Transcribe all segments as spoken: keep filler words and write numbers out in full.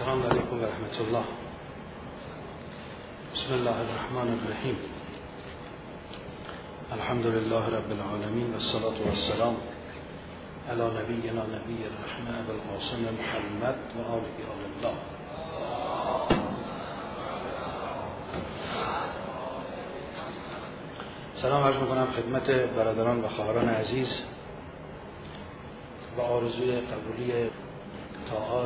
السلام علیکم و رحمت الله. بسم الله الرحمن الرحیم. الحمد لله رب العالمین و الصلاة والسلام علی نبینا نبی الرحمة ابو القاسم محمد و آله آل الله. سلام عرض میکنم خدمت برادران و خواهران عزیز و آرزوی قبولی طاعات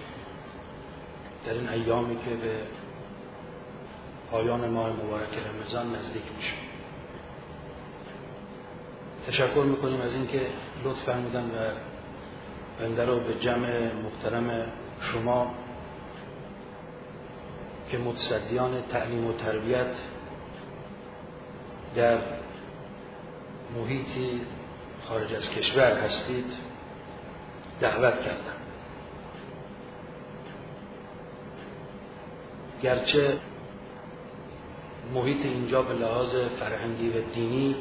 در این ایامی که به پایان ماه مبارک رمضان نزدیک میشه. تشکر میکنیم از اینکه لطف فرمودن و بنده رو به جمع محترم شما که متصدیان تعلیم و تربیت در محیطی خارج از کشور هستید دعوت کردن. گرچه محیط اینجا به لحاظ فرهنگی و دینی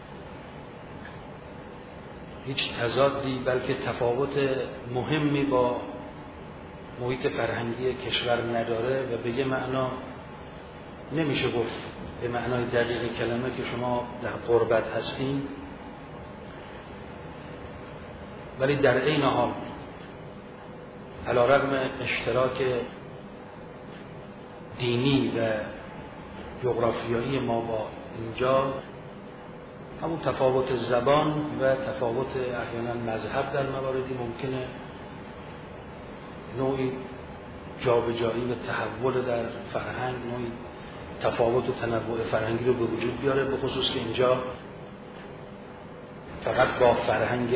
هیچ تضادی بلکه تفاوت مهمی با محیط فرهنگی کشور نداره و به یه معنا نمیشه گفت به معنای دقیق کلمه که شما در غربت هستین، ولی در عین حال علی رغم اشتراک دینی و جغرافیایی ما با اینجا، همون تفاوت زبان و تفاوت احیانا مذهب در مواردی ممکنه نوعی جابجایی و تحول در فرهنگ، نوعی تفاوت و تنوع فرهنگی رو به وجود بیاره، به خصوص که اینجا فقط با فرهنگ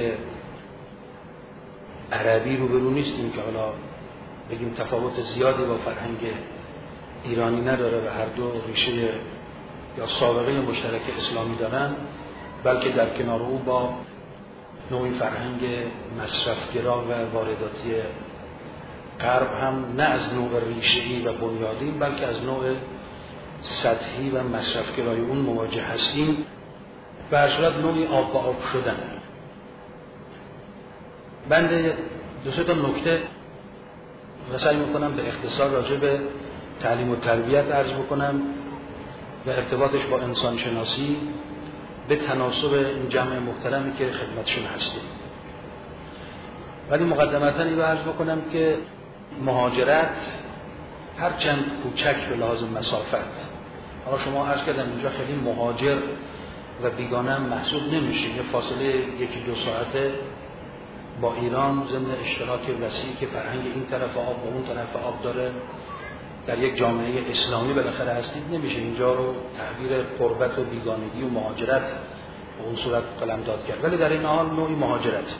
عربی روبرو نیستیم که حالا بگیم تفاوت زیادی با فرهنگ ایرانی نداره و هر دو ریشه یا سابقه مشترک اسلامی دارن، بلکه در کنار او با نوعی فرهنگ مصرفگرا و وارداتی غرب هم نه از نوع ریشه‌ای و بنیادی بلکه از نوع سطحی و مصرفگرای اون مواجه هستیم و از صورت نوعی آب با آب شدن. بنده دو سه تا نکته و سعی میکنم به اختصار راجع به تعلیم و تربیت عرض بکنم و ارتباطش با انسان شناسی به تناسب این جمع محترمی که خدمتشون هستیم. ولی مقدمتاً این رو عرض بکنم که مهاجرت هرچند کوچک به لحاظ مسافت، اما شما عرض کردم اینجا خیلی مهاجر و بیگانه هم محسوب نمیشه، یه فاصله یکی دو ساعته با ایران ضمن اشتراک وسیعی که فرهنگ این طرف آب و اون طرف آب داره در یک جامعه اسلامی بالاخره هستید، نمیشه اینجا رو تعبیر قربت و بیگانگی و مهاجرت به اون صورت قلمداد کرد، ولی در این حال نوعی مهاجرت.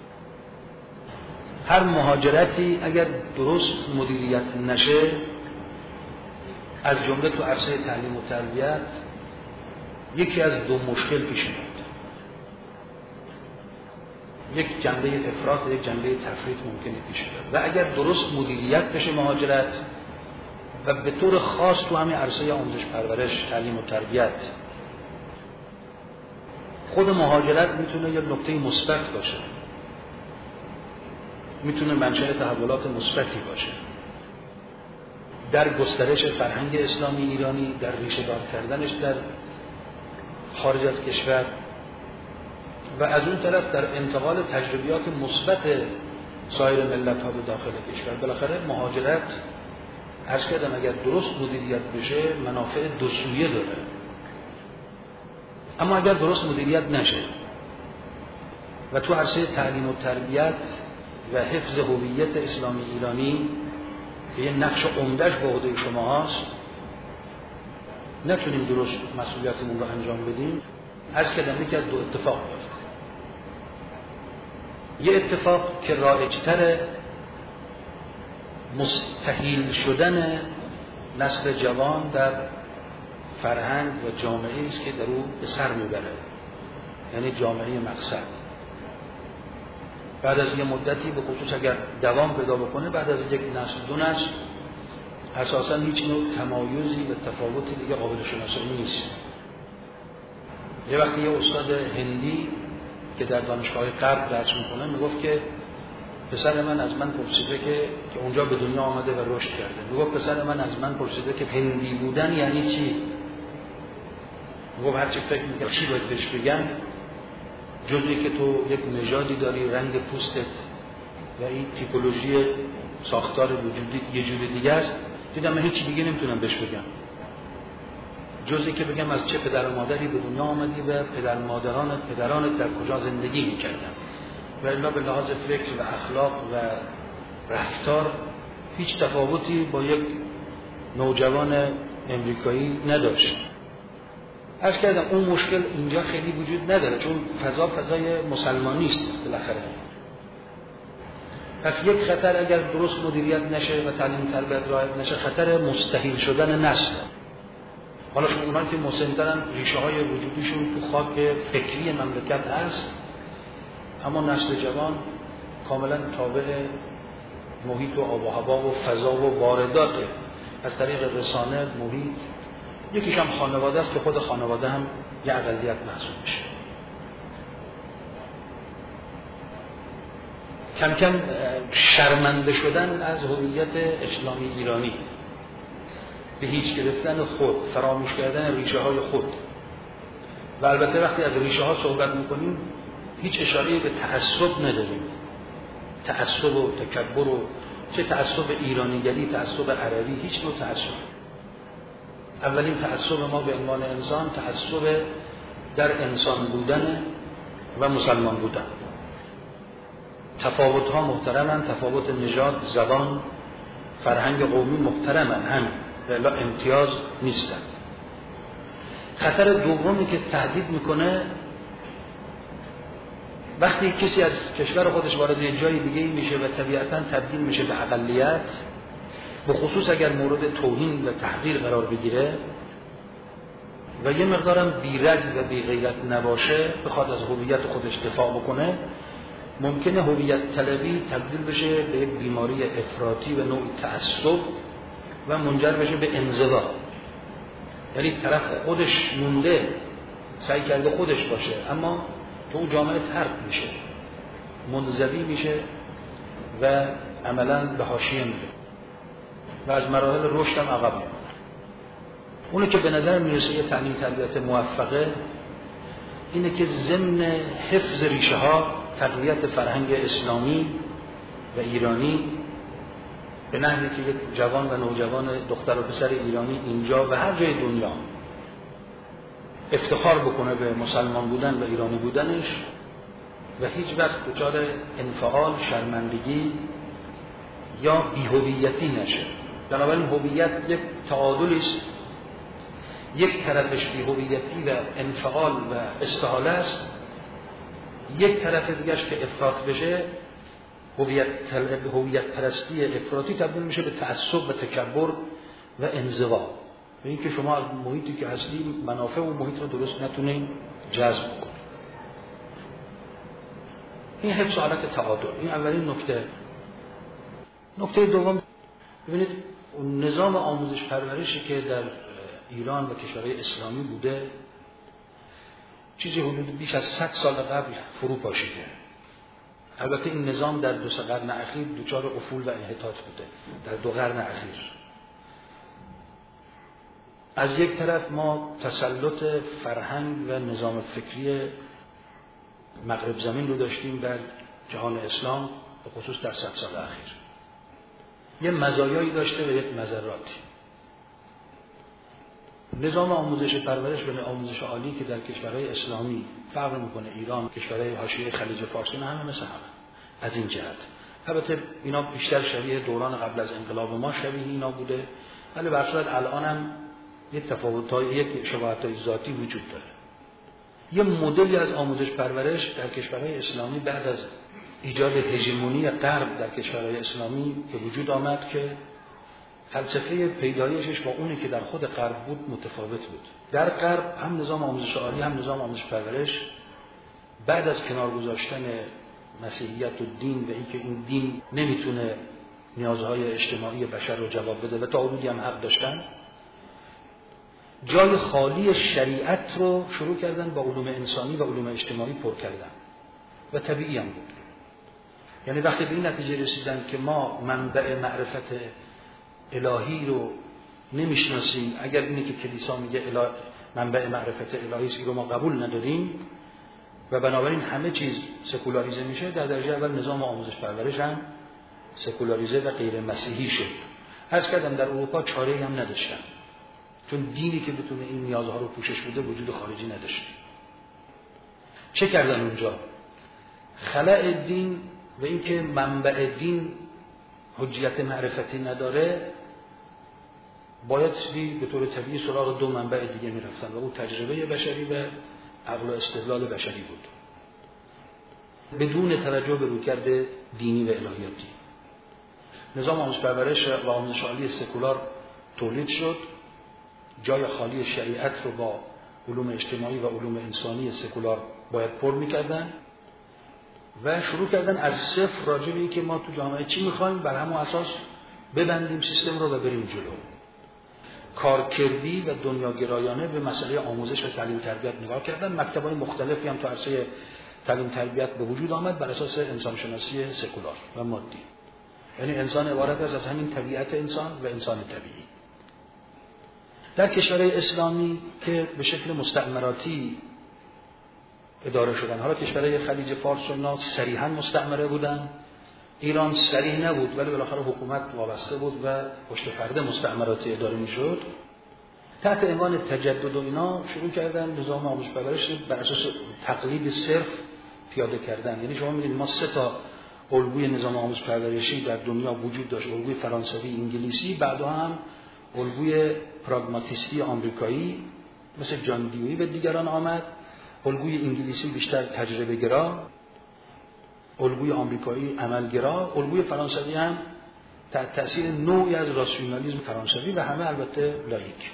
هر مهاجرتی اگر درست مدیریت نشه، از جمله تو عرصه تعلیم و تربیت، یکی از دو مشکل پیش میاد: یک جنبه افراط و یک جنبه تفریط ممکنه پیش بیاد. و اگر درست مدیریت بشه مهاجرت و به طور خاص تو همین عرصه آموزش پرورش، تعلیم و تربیت، خود مهاجرت میتونه یک نکته مثبت باشه، میتونه منشأ تحولات مثبتی باشه در گسترش فرهنگ اسلامی ایرانی، در ریشه دار کردنش در خارج از کشور و از اون طرف در انتقال تجربیات مثبت سایر ملت ها به داخل کشور. بالاخره مهاجرت عرض کردم اگر درست مدیریت بشه منافع دو سویه داره، اما اگر درست مدیریت نشه و تو عرصه تعلیم و تربیت و حفظ هویت اسلامی ایرانی که یه نقش عمده‌اش به عهده شما هست نتونیم درست مسئولیتمون رو انجام بدیم، عرض کردم یکی از دو اتفاق میفته. یه اتفاق که رایج‌تر مستحیل شدن نسل جوان در فرهنگ و جامعه‌ای است که در او به سر میبره، یعنی جامعه مقصد. بعد از یه مدتی به خصوص اگر دوام پیدا بکنه، بعد از یک نسل دو نسل اساساً هیچ نوع تمایزی و تفاوتی دیگه قابل شناسایی نیست. یه وقتی یه استاد هندی که در دانشگاه غرب درس میکنه میگفت که پسر من از من پرسیده که که اونجا به دنیا آمده و رشد کرده. میگفت پسر من از من پرسیده که هندی بودن یعنی چی؟ میگفت هرچی فکر میکنم چی باید بهش بگم جزی که تو یک نژادی داری، رنگ پوستت و این تیپولوژی ساختار وجودی یه جور دیگه است. دیدم من هیچی دیگه نمیتونم بهش بگم جزی که بگم از چه پدر و مادری به دنیا آمدی و پدر مادرانت پدرانت در کجا زندگی میکردن و الا به لحاظ فکر و اخلاق و رفتار هیچ تفاوتی با یک نوجوان امریکایی نداشت. عرض کردم اون مشکل اینجا خیلی وجود نداره چون فضا فضای مسلمانی است بالاخره. پس یک خطر اگر درست مدیریت نشه و تعلیم تربیت رعایت نشه خطر مستحیل شدن نسل. حالا شما اونها که مسن‌ترن ریشه های وجودیشون تو خاک فکری مملکت هست اما نسل جوان کاملا تابع محیط و آب و هوا و فضا و واردات از طریق رسانه محیط. یکیش هم خانواده است که خود خانواده هم یه اقلیت محسوب میشه. کم کم شرمنده شدن از هویت اسلامی ایرانی، به هیچ گرفتن خود، فراموش کردن ریشه های خود. و البته وقتی از ریشه ها صحبت میکنیم هیچ اشاره به تعصب نداریم. تعصب و تکبر و چه تعصب ایرانیگری، تعصب عربی، هیچ نوع تعصب. اولین تعصب ما به عنوان انسان تعصب در انسان بودن و مسلمان بودن. تفاوت ها محترمن، تفاوت نژاد، زبان، فرهنگ قومی محترمن هم ولی امتیاز نیستن. خطر دومی که تهدید میکنه وقتی کسی از کشور خودش وارد یه جای دیگه میشه و طبیعتاً تبدیل میشه به اقلیت، به خصوص اگر مورد توهین و تحقیر قرار بگیره و یه مقدارم بی‌رگ و بی‌غیرت نباشه، بخواد از هویت خودش دفاع بکنه، ممکنه هویت طلبی تبدیل بشه به یک بیماری افراطی و نوع تعصب و منجر بشه به انزوا. یعنی طرف خودش مونده، سعی کرده خودش باشه اما تو اون جامعه ترک میشه، منزوی میشه و عملاً به حاشیه میره و از مراحل رشد هم عقب میمونه. اونی که به نظر میرسه یه تعلیم تربیت موفقه اینه که ضمن حفظ ریشه ها، تقویت فرهنگ اسلامی و ایرانی به نحوی که یک جوان و نوجوان دختر و پسر ایرانی اینجا و هر جای دنیا افتخار بکنه به مسلمان بودن و ایرانی بودنش و هیچ وقت دچار انفعال، شرمندگی یا بی‌هویتی نشه. بنابراین هویت یک تعادلی است، یک طرفش بی‌هویتی و انفعال و استحاله است، یک طرف دیگرش که افراط بشه، هویت هویت پرستی افراطی تبدیل میشه به تعصب و تکبر و انزوا. به اینکه شما از محیطی که هستی منافع و محیط رو درست نتونین جذب کنید. این حفظ حالت تعادل، این اولین نکته. نکته دوم، ببینید نظام آموزش پرورشی که در ایران و کشورهای اسلامی بوده چیزی حدود بیش از صد سال قبل فرو پاشیده. البته این نظام در دو سه قرن اخیر دچار افول و انحطاط بوده. در دو قرن اخیر از یک طرف ما تسلط فرهنگ و نظام فکری مغرب زمین رو داشتیم بر جهان اسلام، به خصوص در صد سال اخیر. یه مزایایی داشته و یک مضراتی. نظام آموزش پرورش و آموزش عالی که در کشورهای اسلامی فرق میکنه، ایران، کشورهای حاشیه خلیج فارس، نه همه مثل همه از این جهت. البته اینا بیشتر شبیه دوران قبل از انقلاب ما شبیه اینا بوده، ولی به هر صورت الان هم یک تفاوت‌های، یک شباهت‌های ذاتی وجود داره. یه مدلی از آموزش پرورش در کشورهای اسلامی بعد از ایجاد هژمونی غرب در کشورهای اسلامی به وجود آمد که فلسفه پیدایشش با اونی که در خود غرب بود متفاوت بود. در غرب هم نظام آموزش عالی هم نظام آموزش پرورش بعد از کنار گذاشتن مسیحیت و دین و اینکه این دین نمیتونه نیازهای اجتماعی بشر رو جواب بده و تا حدودی هم حق داشتن، جای خالی شریعت رو شروع کردن با علوم انسانی و علوم اجتماعی پر کردن و طبیعی هم بود. یعنی وقتی به این نتیجه رسیدن که ما منبع معرفت الهی رو نمیشناسیم، اگر اینی که کلیسا میگه اله منبع معرفت الهی است رو ما قبول نداریم و بنابراین همه چیز سکولاریزه میشه، در درجه اول نظام آموزش پرورش هم سکولاریزه و غیر مسیحی شد. عرض کردم در اروپا چاره‌ای هم نداشتن، چون دینی که بتونه این نیازها رو پوشش بده وجود خارجی نداشت. چه کردن اونجا؟ خلأ دین و اینکه منبع دین حجیت معرفتی نداره، باید به طور طبیعی سراغ دو منبع دیگه میرفتن و اون تجربه بشری و عقل و استدلال بشری بود، بدون توجه به رویکرد دینی و الهیاتی. نظام آموزش پرورش و آموزش عالی سکولار تولید شد، جای خالی شریعت رو با علوم اجتماعی و علوم انسانی سکولار باید پر میکردن و شروع کردن از صفر راجع به این که ما تو جامعه چی میخوایم بر همون اساس ببندیم سیستم رو و بریم جلو. کارکردی و دنیاگرایانه به مسئله آموزش و تعلیم تربیت نگاه کردن. مکتب‌های مختلفی هم تو عرصه تعلیم تربیت به وجود آمد بر اساس انسان شناسی سکولار و مادی. یعنی انسان عبارت است از همین طبیعت انسان و انسان طبیعی. در کشورهای اسلامی که به شکل مستعمراتی اداره شدن، حالا کشورهای خلیج فارس و اینا صریحاً مستعمره بودن، ایران صریح نبود ولی بالاخره حکومت وابسته بود و پشت پرده مستعمراتی اداره میشد، تحت عنوان تجدد و اینا شروع کردن نظام آموزش پرورش بر اساس تقلید صرف پیاده کردن. یعنی شما می‌بینید ما سه تا الگوی نظام آموزش پرورشی در دنیا وجود داشت، الگوی فرانسوی، انگلیسی، بعدا هم الگوی پراگماتیستی آمریکایی مثل جان دیوی و دیگران آمد. الگوی انگلیسی بیشتر تجربه گرا، الگوی آمریکایی عملگرا، الگوی فرانسوی هم تحت تأثیر نوعی از راسیونالیسم فرانسوی و همه البته لایک.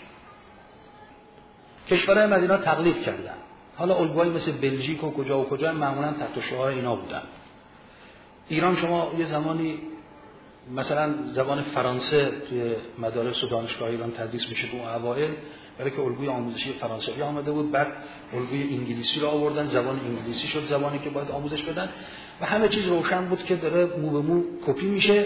کشورهای مدینه تقلید کردن. حالا الگوهای مثل بلژیک و کجا و کجا معمولا تحت شعار اینا بودن. ایران شما یه زمانی مثلا زبان فرانسه توی مدارس و دانشگاه ایران تدریس میشه تو اوایل، برای که الگوی آموزشی فرانسوی آمده بود، بعد الگوی انگلیسی رو آوردن، زبان انگلیسی شد زبانی که باید آموزش بدن و همه چیز روشن بود که داره مو به مو کپی میشه.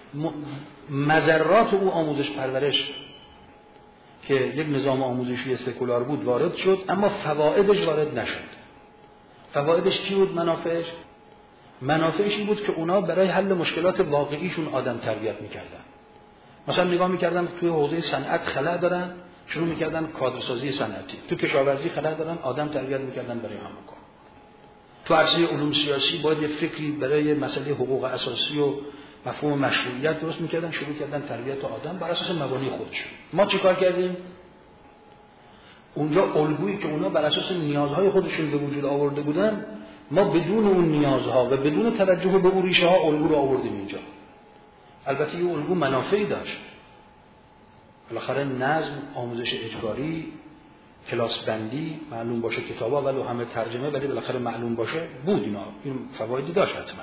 مضرات او آموزش پرورش که یک نظام آموزشی سکولار بود وارد شد، اما فوایدش وارد نشد. فوایدش چی بود؟ منافعش منافعش این بود که اونا برای حل مشکلات واقعیشون آدم تربیت میکردن. مثلا نگاه میکردن توی حوزه صنعت خلأ دارن، شروع میکردن کادرسازی صنعتی. تو کشاورزی خلأ دارن، آدم تربیت میکردن برای همه کار. تو عرصه علوم سیاسی باید یه فکری برای مسئله حقوق اساسی و مفهوم مشروعیت درست میکردن، شروع کردن تربیت آدم بر اساس مبانی خودشون. ما چیکار کردیم؟ اونجا الگویی که اونا بر اساس نیازهای خودشون به وجود آورده بودن، ما بدون اون نیازها و بدون توجه به اون ریشه ها الگو رو آوردیم اینجا. البته این الگو منافعی داشت. بالاخره نظم، آموزش اجباری، کلاس بندی، معلوم باشه کتابا ولی همه ترجمه، ولی بالاخره معلوم باشه بود. اینا این فوایدی داشت حتما.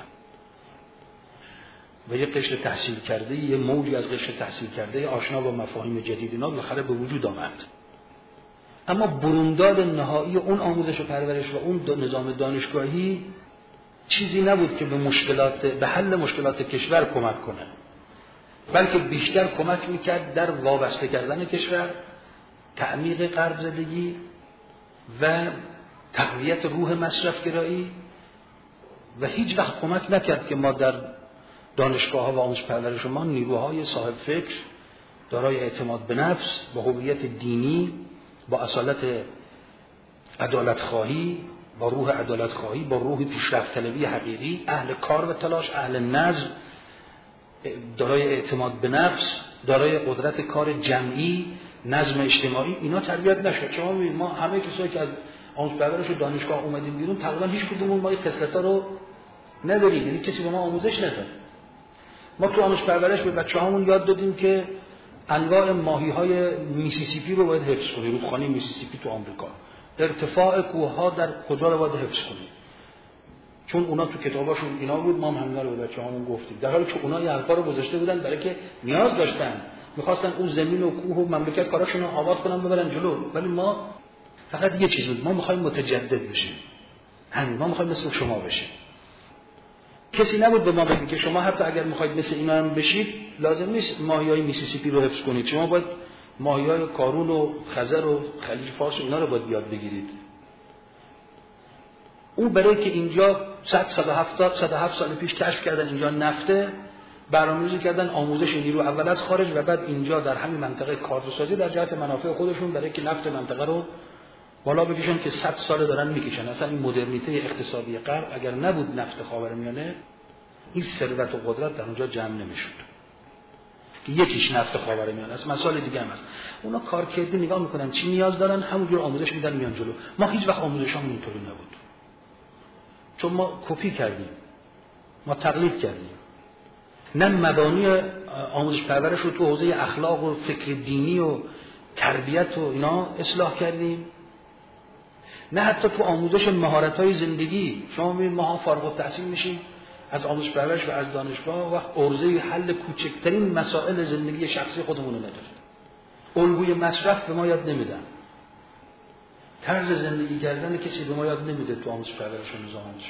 و یه قشر تحصیل کرده، یه موجی از قشر تحصیل کرده آشنا با مفاهیم جدید اینا بالاخره به وجود آمد. اما برونداد نهایی اون آموزش و پرورش و اون نظام دانشگاهی چیزی نبود که به مشکلات به حل مشکلات کشور کمک کنه، بلکه بیشتر کمک میکرد در وابسته کردن کشور، تعمیق غرب زدگی و تقویت روح مصرفگرایی و هیچ وقت کمک نکرد که ما در دانشگاه ها و آموزش پرورش ما نیروهای صاحب فکر، دارای اعتماد به نفس، با هویت دینی، با اصالت عدالت خواهی، با روح عدالت خواهی، با روح پیشرفت طلبی حقیقی، اهل کار و تلاش، اهل نظم، دارای اعتماد به نفس، دارای قدرت کار جمعی، نظم اجتماعی، اینا تربیت نشد. شما می‌بینید ما همه کسایی که از آموزش پرورش و دانشگاه اومدیم بیرون تقریبا هیچ کدوممون ما این خصلت‌ها رو نداریم، یعنی کسی به ما آموزش نداد. ما تو آموزش پرورش به بچه‌هامون یاد دادیم که انواع ماهی‌های میسیسیپی رو باید حفظ کنی، رودخانه میسیسیپی تو آمریکا، ارتفاع کوه‌ها در کجا رو باید حفظ کنی، چون اونا تو کتاباشون اینا بود، ما هم همینا رو به بچه‌هامون گفتیم، در حالی که اونا این حرفا رو گذاشته بودن برای که نیاز داشتن، می‌خواستن اون زمین و کوه و مملکت کاراشون رو آباد کنن ببرن جلو، ولی ما فقط یه چیز بود، ما می‌خوایم متجدد بشیم، همین، ما می‌خوایم مثل شما بشیم. کسی نبود به ما بگه که شما حتی اگر میخواید مثل اینا هم بشید لازم نیست ماهیای میسیسیپی رو حفظ کنید، شما باید ماهیای کارون و خزر و خلیج فارس و اینا رو باید یاد بگیرید. اون برای که اینجا صد صد و هفتاد صد و هفت سال پیش کشف کردن اینجا نفته، برنامه‌ریزی کردن آموزش نیرو اول از خارج و بعد اینجا در همین منطقه کارسازی در جهت منافع خودشون برای که نفت منطقه رو بالا بکشن که صد سال دارن میکشن. اصلا این مدرنیته اقتصادی غرب اگر نبود نفت خاورمیانه این ثروت و قدرت در اونجا جمع نمیشد. که یکیش نفت خاورمیانه است، مسائل دیگه هم هست. اونا کارکردی نگاه میکنن چی نیاز دارن همونجور آموزش میدن میان جلو. ما هیچ وقت آموزشامون اینطوری نبود، چون ما کپی کردیم، ما تقلید کردیم. نه مبانی آموزش پرورش رو تو حوزه اخلاق و فکر دینی و تربیت و اینا اصلاح کردیم، نه حتی تو آموزش مهارت‌های زندگی. شما می‌بینید ما فارغ التحصیل میشیم از آموزش پرورش و از دانشگاه وقت عرضه حل کوچکترین مسائل زندگی شخصی خودمون رو نداریم. الگوی مصرف به ما یاد نمیدن، طرز زندگی کردن کسی به ما یاد نمیده تو آموزش پرورش و نظام آموزش.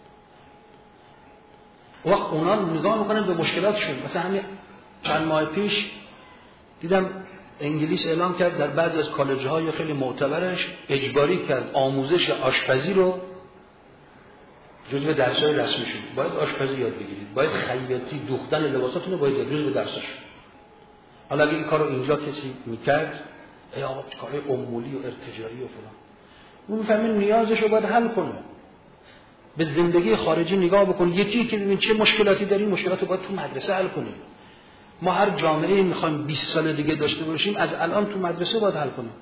وقت اونا نگاه میکنن به مشکلاتشون. مثلا همین چند ماه پیش دیدم انگلیس اعلام کرد در بعضی از کالج‌های خیلی معتبرش اجباری کرد آموزش آشپزی رو جزو درس‌های رسمی شد. باید آشپزی یاد بگیرید، باید خیاطی، دوختن لباساتون رو باید یاد جزو درسش. حالا اگه این کارو اینجا کسی میکرد ای آقا کارهای عمولی و ارتجاعی و فلان، اون میفهمه نیازش رو باید حل کنه. به زندگی خارجی نگاه بکن، یکی که ببین چه مشکلاتی داریم، مشکلات رو باید تو مدرسه حل کنیم. ما هر جامعه میخوایم بیست سال دیگه داشته باشیم از الان تو مدرسه باید حل کنیم.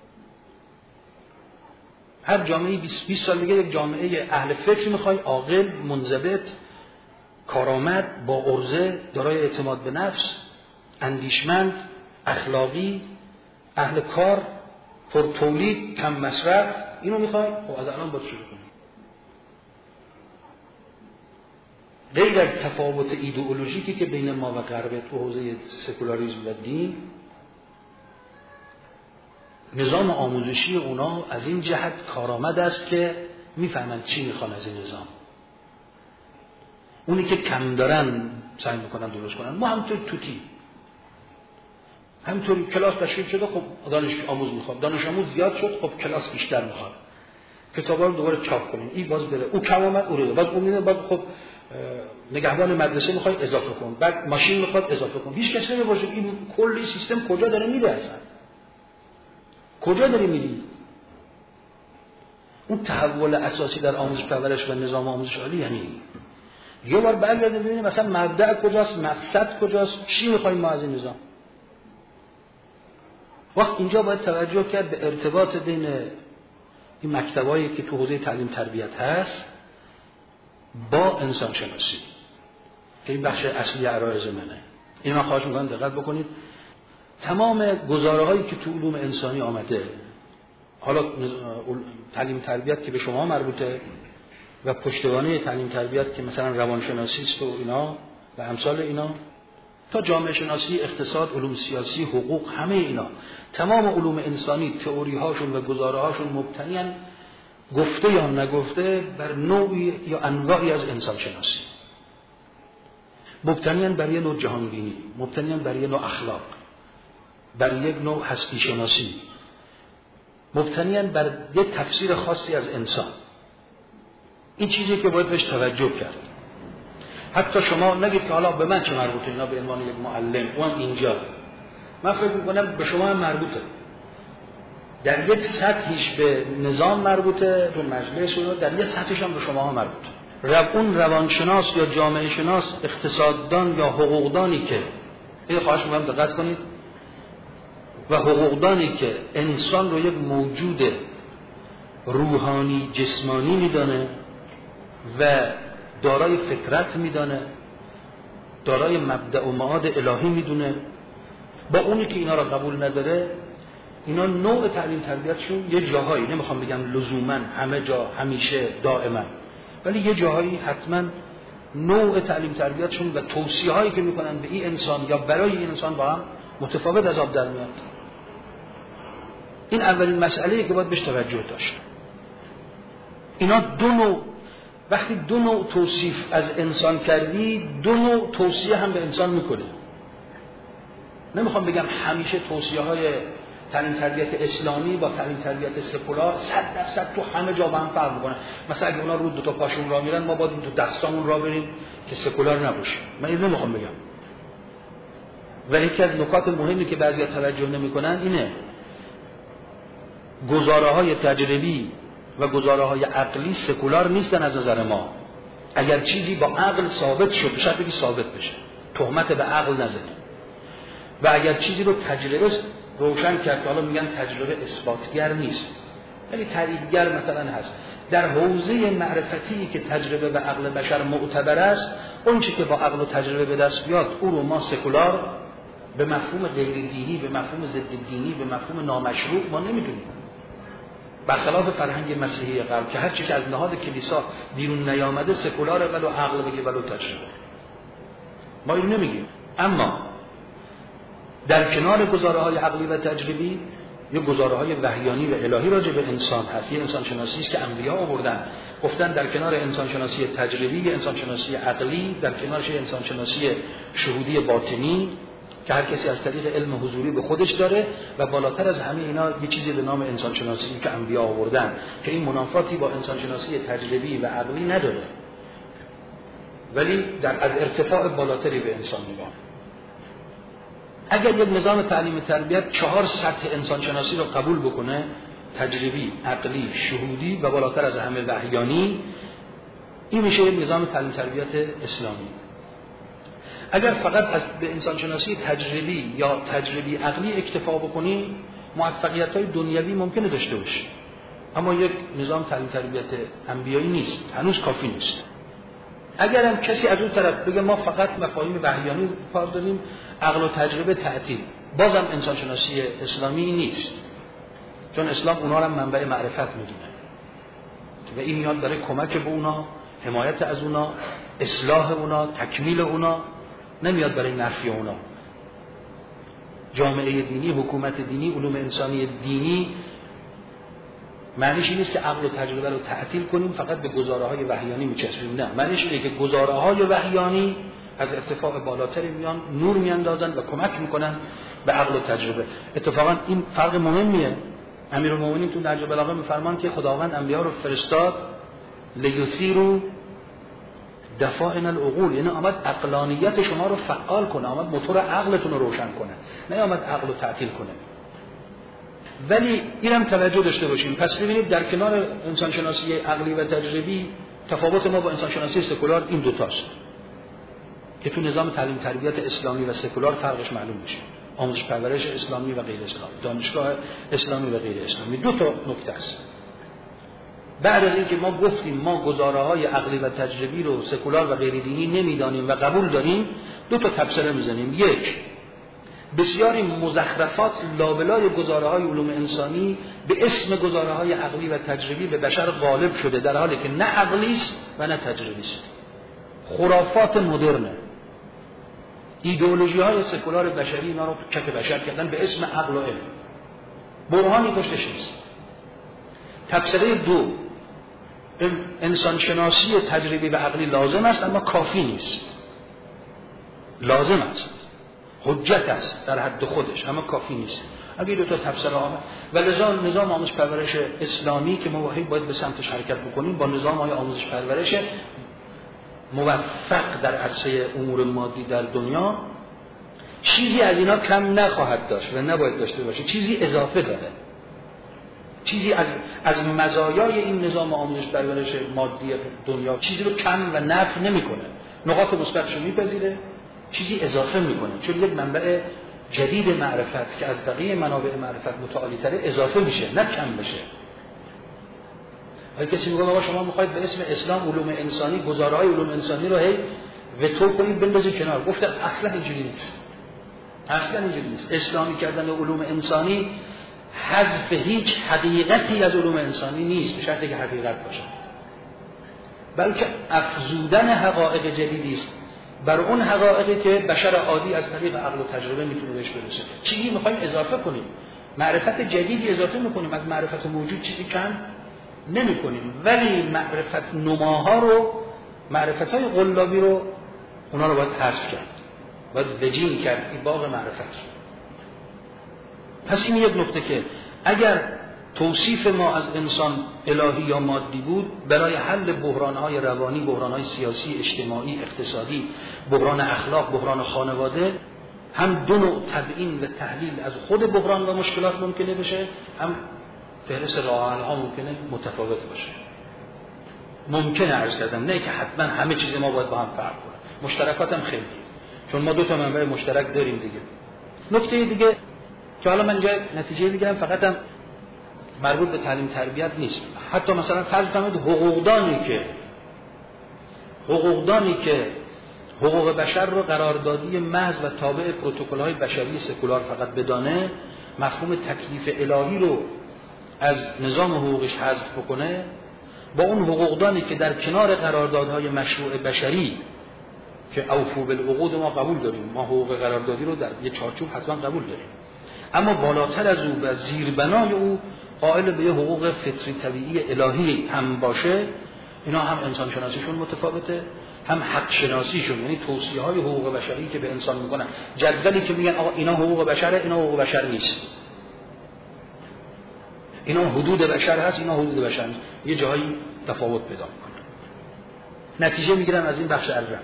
هر جامعه بیست بیست سال دیگه یک جامعه اهل فکر میخوایم، عاقل، منضبط، کارآمد، با عرضه، دارای اعتماد به نفس، اندیشمند، اخلاقی، اهل کار، پر تولید، کم مصرف. اینو میخوایم، خب از الان باید شروع کنیم. غیر از تفاوت ایدئولوژیکی که بین ما و غرب تو حوزه سکولاریسم و دین، نظام آموزشی اونا از این جهت کارآمد است که میفهمن چی میخوان از این نظام. اونی که کم دارن سعی میکنن درست کنن. ما همطور توتی همطوری کلاس تشکیل شده، خب دانش آموز میخواد، دانش آموز زیاد شد، خب کلاس بیشتر میخواد، کتابا رو دوباره چاپ کنیم، این باز بره، او کم اومد او رو باز اون میده، بعد خب نگهبان مدرسه میخواد اضافه کن، بعد ماشین میخواد اضافه کن. هیچ کسی نمی‌باشه این کلی سیستم کجا داره میره، اصلا کجا داره میری؟ اون تحول اساسی در آموزش پرورش و نظام آموزش عالی یعنی یه بار برگردیم ببینیم مثلا مبدأ کجاست، مقصد کجاست، چی میخوایم ما از این نظام. وقت اینجا باید توجه کرد به ارتباط بین این مکتبایی که تو حوزه تعلیم تربیت هست با انسان شناسی که این بخش اصلی عرایض منه. این من خواهش میکنم دقت بکنید. تمام گزاره هایی که تو علوم انسانی آمده، حالا تعلیم تربیت که به شما مربوطه و پشتوانه تعلیم تربیت که مثلا روانشناسی است و اینا و امثال اینا، تا جامعه شناسی، اقتصاد، علوم سیاسی، حقوق، همه اینا، تمام علوم انسانی تئوری هاشون و گزاره هاشون مبتنیان گفته یا نگفته بر نوعی یا انواعی از انسان شناسی، مبتنیان بر یک نوع جهانبینی، مبتنیان بر یک نوع اخلاق، بر یک نوع هستی شناسی، مبتنیان بر یک تفسیر خاصی از انسان. این چیزی که باید بهش توجه کرد. حتی شما نگید که حالا به من چه مربوطه، اینا به عنوان یک معلم و هم اینجا، من فکر میکنم به شما هم مربوطه، در یک سطحیش به نظام مربوطه، به مجلس، و در یک سطحش هم به شما هم مربوطه. رب اون روانشناس یا جامعه شناس، اقتصاددان یا حقوقدانی که، این خواهش میکنم دقت کنید، و حقوقدانی که انسان رو یک موجود روحانی جسمانی میدانه و دارای فطرت میدانه، دارای مبدأ و معاد الهی میدونه، با اونی که اینا را قبول نداره، اینا نوع تعلیم تربیتشون یه جاهایی، نمیخوام بگم لزوما همه جا همیشه دائما، ولی یه جاهایی حتما نوع تعلیم تربیتشون و توصیه هایی که میکنن به این انسان یا برای این انسان با هم متفاوت از آب در میاد. این اولین مسئله‌ای که باید بهش توجه داشت. اینا دو نوع، وقتی دو نوع توصیف از انسان کردی، دو نوع توصیه هم به انسان میکنی. نمیخوام بگم همیشه توصیه های تعلیم تربیت اسلامی با تعلیم تربیت سکولار صد درصد تو همه جا با هم فرق میکنن. مثلا اگه اونا رو دو تا پاشون راه میرن، ما باید دو دستامون راه بریم که سکولار نباشه. من اینو نمیخوام بگم. ولی یکی از نکات مهمی که بعضیا توجه نمیکنن اینه، گزاره‌های تجربی و گزاره‌های عقلی سکولار نیستن از نظر ما. اگر چیزی با عقل ثابت شد، شاید بگی ثابت بشه، تهمت به عقل نزنیم. و اگر چیزی رو تجربه روشن کرد، حالا میگن تجربه اثباتگر نیست، ولی تاییدگر مثلا هست. در حوزه معرفتی که تجربه و عقل بشر معتبر است، اون چیزی که با عقل و تجربه به دست بیاد، او رو ما سکولار به مفهوم غیر دینی، به مفهوم ضد دینی، به مفهوم نامشروع ما نمیدونیم. برخلاف فرهنگ مسیحی غرب که هر چیزی که از نهاد کلیسا بیرون نیامده سکولاره، ولو عقل بگه ولو تجربه. ما اینو نمیگیم. اما در کنار گزاره‌های عقلی و تجربی، یه گزاره‌های وحیانی و الهی راجع به انسان هست. یه انسان شناسی است که انبیا آوردن، گفتن در کنار انسان شناسی تجربی، یه انسان شناسی عقلی، در کنارش یه انسان شناسی شهودی باطنی که هر کسی از طریق علم حضوری به خودش داره، و بالاتر از همه اینا یه چیزی به نام انسان شناسی که انبیا آوردن که این منافاتی با انسان شناسی تجربی و عقلی نداره، ولی در از ارتفاع بالاتری به انسان نگاه. اگر یک نظام تعلیم تربیت چهار سطح انسان شناسی رو قبول بکنه، تجربی، عقلی، شهودی و بالاتر از همه وحیانی، این میشه یک نظام تعلیم تربیت اسلامی. اگر فقط از به انسان شناسی تجربی یا تجربی عقلی اکتفا بکنی، موفقیت‌های دنیوی ممکنه داشته باشی، اما یک نظام تعلیم تربیت انبیایی نیست، هنوز کافی نیست. اگر هم کسی از اون طرف بگه ما فقط مفاهیم وحیانی کار داریم، عقل و تجربه تعطیل، بازم انسان شناسی اسلامی نیست، چون اسلام اونها رو منبع معرفت میدونه و این میاد برای کمک به اونا، حمایت از اونا، اصلاح اونا، تکمیل اونا، نمیاد برای نفی اونا. جامعه دینی، حکومت دینی، علوم انسانی دینی معنیش این نیست که عقل و تجربه رو تعطیل کنیم فقط به گزاره‌های وحیانی میچسبیم. نه، معنیش اینه که گزاره‌های وحیانی از ارتفاع بالاتری میان، نور میاندازن و کمک میکنن به عقل و تجربه. اتفاقا این فرق مهمیه. امیرالمومنین تو نهج البلاغه میفرمان که خداوند انبیا رو فرستاد لیثیروا دفائن العقول، یعنی آمد عقلانیت شما رو فعال کنه، آمد موتور عقلتون رو روشن کنه، نه آمد عقل رو تعطیل کنه. ولی اینم توجه داشته باشیم. پس ببینید در کنار انسان شناسی عقلی و تجربی، تفاوت ما با انسان شناسی سکولار این دوتاست که تو نظام تعلیم تربیت اسلامی و سکولار فرقش معلوم میشه. آموزش پرورش اسلامی و غیر اسلامی، دانشگاه اسلامی و غیر اسلامی، دو تا نکته است. بعد از اینکه ما گفتیم ما گزاره‌های عقلی و تجربی رو سکولار و غیر دینی نمیدانیم و قبول داریم، دو تا تبصره میزنیم. یک، بسیاری مزخرفات لابلای گزاره‌های علوم انسانی به اسم گزاره‌های عقلی و تجربی به بشر غالب شده، در حالی که نه عقلی است و نه تجربی است. خرافات مدرنه، ایدئولوژی‌های سکولار بشری اینا رو کف بشر کردن به اسم عقل و علم، برهانی پشتش نیست. تبصره دو، انسان شناسی تجربی و عقلی لازم است اما کافی نیست. لازم است، حجت است در حد خودش، اما کافی نیست. اگه دو تا تبصره آمد و لذا نظام آموزش پرورش اسلامی که ما باید به سمتش حرکت بکنیم، با نظام‌های آموزش پرورش موفق در عرصه امور مادی در دنیا، چیزی از اینا کم نخواهد داشت و نباید داشته باشه، چیزی اضافه داره. چیزی از از مزایای این نظام آموزش پرورش مادی دنیا چیزی رو کم و نفی نمی‌کنه، نقاط مثبتش رو می‌پذیره، چیزی اضافه می‌کنه، چون یک منبع جدید معرفت که از بقیه منابع معرفت متعالی‌تره اضافه میشه، نه کم بشه. اگه کسی میگه آقا شما می‌خواید به اسم اسلام علوم انسانی گزاره‌های علوم انسانی رو هی وتو کنید بندازید کنار، گفتم اصلا اینجوری نیست. اصلا اینجوری نیست. اسلامی کردن علوم انسانی حذف هیچ حقیقتی از علوم انسانی نیست، به شرطی که حقیقت باشه، بلکه افزودن حقایق جدیدی است بر اون حقایقی که بشر عادی از طریق عقل و تجربه میتونه بهش برسه. چیزی میخوایم اضافه کنیم، معرفت جدیدی اضافه میکنیم، از معرفت موجود چیزی کم نمی کنیم، ولی معرفت نماها رو، معرفت های قلابی رو، اونا رو باید حذف کرد، باید وجین کرد این باغ معرفت. پس این یک نکته که اگر توصیف ما از انسان الهی یا مادی بود، برای حل بحرانهای روانی، بحرانهای سیاسی، اجتماعی، اقتصادی، بحران اخلاق، بحران خانواده، هم دو نوع تبیین و تحلیل از خود بحران و مشکلات ممکنه بشه، هم فهرست راه حل‌ها ممکنه متفاوت باشه. ممکنه عرض کردم، نه که حتما همه چیز ما باید با هم فرق کنه، مشترکات هم خیلی، چون ما دو تا منبع مشترک داریم دیگه. نکته دیگه که حالا من جای نتیجه میگیرم، فقط هم مربوط به تعلیم تربیت نیست، حتی مثلا فرض کنید حقوقدانی که حقوقدانی که حقوق بشر رو قراردادی محض و تابع پروتکل‌های بشری سکولار فقط بدانه، مفهوم تکلیف الهی رو از نظام حقوقش حذف بکنه، با اون حقوقدانی که در کنار قراردادهای مشروع بشری که اوفو بالعقود ما قبول داریم، ما حقوق قراردادی رو در یه چارچوب حتما قبول داریم، اما بالاتر از او و زیربنای او قائل به یه حقوق فطری طبیعی الهی هم باشه، اینا هم انسان شناسیشون متفاوته، هم حق شناسیشون، یعنی توصیه های حقوق بشری که به انسان میکنن، جدولی که میگن آقا اینا حقوق بشره، اینا حقوق بشر نیست، اینا حدود بشر هست، اینا حدود بشر نیست، یه جایی تفاوت پیدا میکنه. نتیجه میگیرم از این بخش ارزم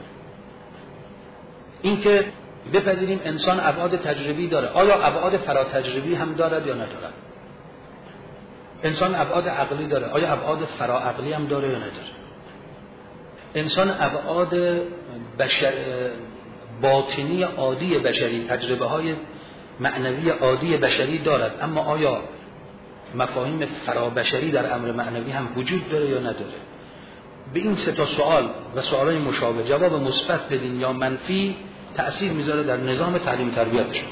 این که بپذیریم انسان ابعاد تجربی داره. آیا ابعاد فرا تجربی هم دارد یا ندارد؟ انسان ابعاد عقلی داره، آیا ابعاد فرا عقلی هم داره یا نداره؟ انسان ابعاد بشر باطنی عادی بشری، تجربه های معنوی عادی بشری دارد، اما آیا مفاهیم فرا بشری در امر معنوی هم وجود داره یا نداره؟ به این سه تا سوال و سوالای مشابه جواب مثبت بدین یا منفی تأثیر میذاره در نظام تعلیم تربیت شما.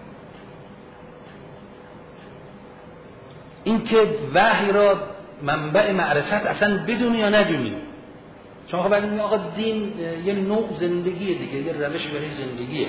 این که وحی را منبع معرفت اصلا بدونی یا ندونی. شما خب بعضی میگن آقا دین یه نوع زندگیه دیگه، یه روش برای زندگیه،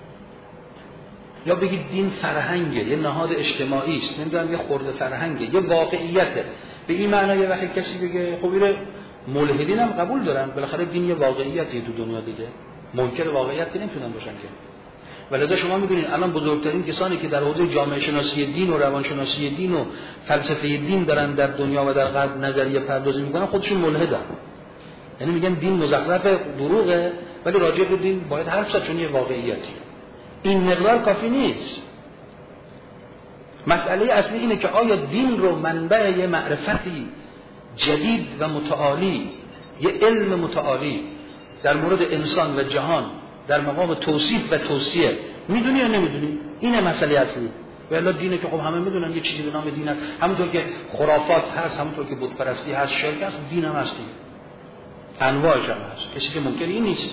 یا بگید دین فرهنگه، یه نهاد اجتماعی است، نمیدونم یه خورده فرهنگه، یه واقعیته. به این معنی یه وقتی کسی بگه خب اینو ملحدین هم قبول دارن، بالاخره دین یه واقعیتی تو دنیا دیگه، منکر واقعیت که نمیتونن باشن که. ولذا شما میدونید الان بزرگترین کسانی که در حوزه جامعه شناسی دین و روانشناسی دین و فلسفه دین دارن در دنیا و در غرب نظریه پردازی میکنن، خودشون ملحدن. یعنی میگن دین مزخرف دروغه، ولی راجع به دین باید حرف زد چون یه واقعیتی. این مقدار کافی نیست. مسئله اصلی اینه که آیا دین رو منبع یه معرفتی جدید و متعالی، یه علم متعالی در مورد انسان و جهان در مقام توصیف و توصیه میدونی یا نمیدونی؟ اینه مسئله اصلی. والا دینه که خب همه میدونن یه چیزی به نام دین هست، همونطور که خرافات هست، همونطور که بت پرستی هست، شرک هست، دین هم هست، انواعش هم هست، کسی که ممکنه این نیست.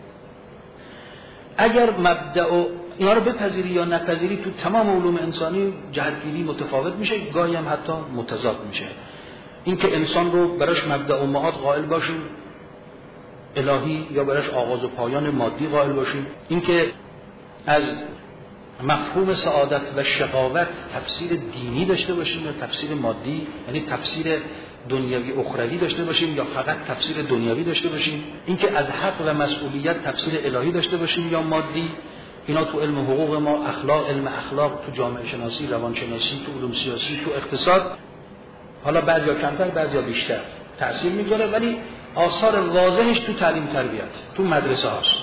اگر مبدأ و اینا رو بپذیری یا نپذیری، تو تمام علوم انسانی جهتگیری متفاوت میشه، گاهی هم حتی متضاد میشه. این که انسان رو براش مبدأ و معاد قائل باشیم الهی، یا براش آغاز و پایان مادی قائل باشیم، این که از مفهوم سعادت و شقاوت تفسیر دینی داشته باشیم یا تفسیر مادی، یعنی تفسیر دنیوی اخروی داشته باشیم یا فقط تفسیر دنیوی داشته باشیم، این که از حق و مسئولیت تفسیر الهی داشته باشیم یا مادی، اینا تو علم حقوق ما، اخلاق، علم اخلاق، تو جامعه شناسی، روانشناسی، تو علوم سیاسی، تو اقتصاد، حالا بعضیا کمتر بعضیا بیشتر تأثیر میذاره، ولی آثار واضحش تو تعلیم تربیت، تو مدرسه هاست.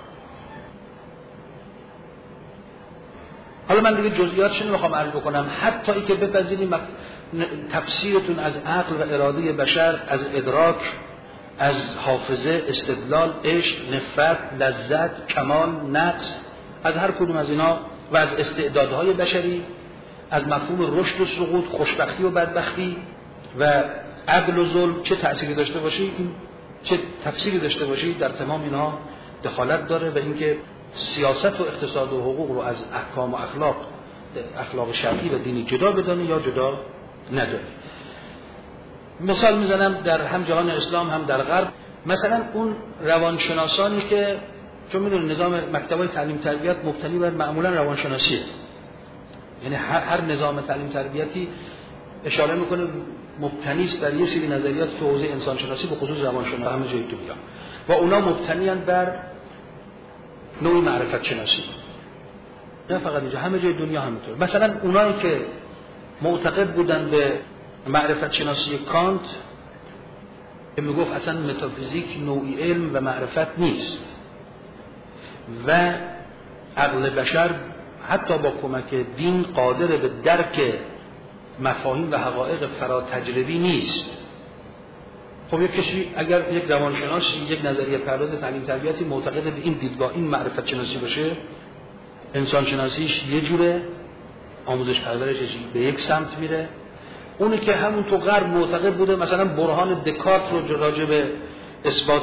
حالا من دیگه جزئیاتش نمیخوام عرض بکنم، حتی ای که بپذیریم تفسیرتون از عقل و اراده بشر، از ادراک، از حافظه، استدلال، عشق، نفرت، لذت، کمال، نقص، از هر کدوم از اینا و از استعدادهای بشری، از مفهوم رشد و سقوط، خوشبختی و بدبختی و عدل و ظلم چه تأثیری داشته باشی، چه تفسیری داشته باشی، در تمام اینا دخالت داره. و اینکه سیاست و اقتصاد و حقوق رو از احکام و اخلاق اخلاق شرعی و دینی جدا بدانه یا جدا نداره. مثال میزنم در هم جهان اسلام هم در غرب، مثلا اون روانشناسانی که چون میدونید نظام مکتب‌های تعلیم تربیت مبتنی بر معمولا روانشناسیه، یعنی هر, هر نظام تعلیم تربیتی اشاره میکنه مبتنی است بر یه سری نظریات تو حوزه انسان شناسی به خصوص روان شناسی همه جای دنیا و اونا مبتنی‌اند بر نوع معرفت شناسی، نه فقط اینجا، همه جای دنیا همینطور. مثلا اونایی که معتقد بودن به معرفت شناسی کانت که میگفت اصلا متافیزیک نوعی علم و معرفت نیست و عقل بشر حتی با کمک دین قادر به درک مفاهیم و حقایق فرا تجربی نیست. خب یک کسی اگر یک روانشناسی یک نظریه پرداز تعلیم تربیتی معتقد به این دیدگاه این معرفت شناسی باشه، انسان شناسیش یه جوره، آموزش پرورشش به یک سمت میره. اونی که همون تو غرب معتقد بوده مثلا برهان دکارت رو راجع به اثبات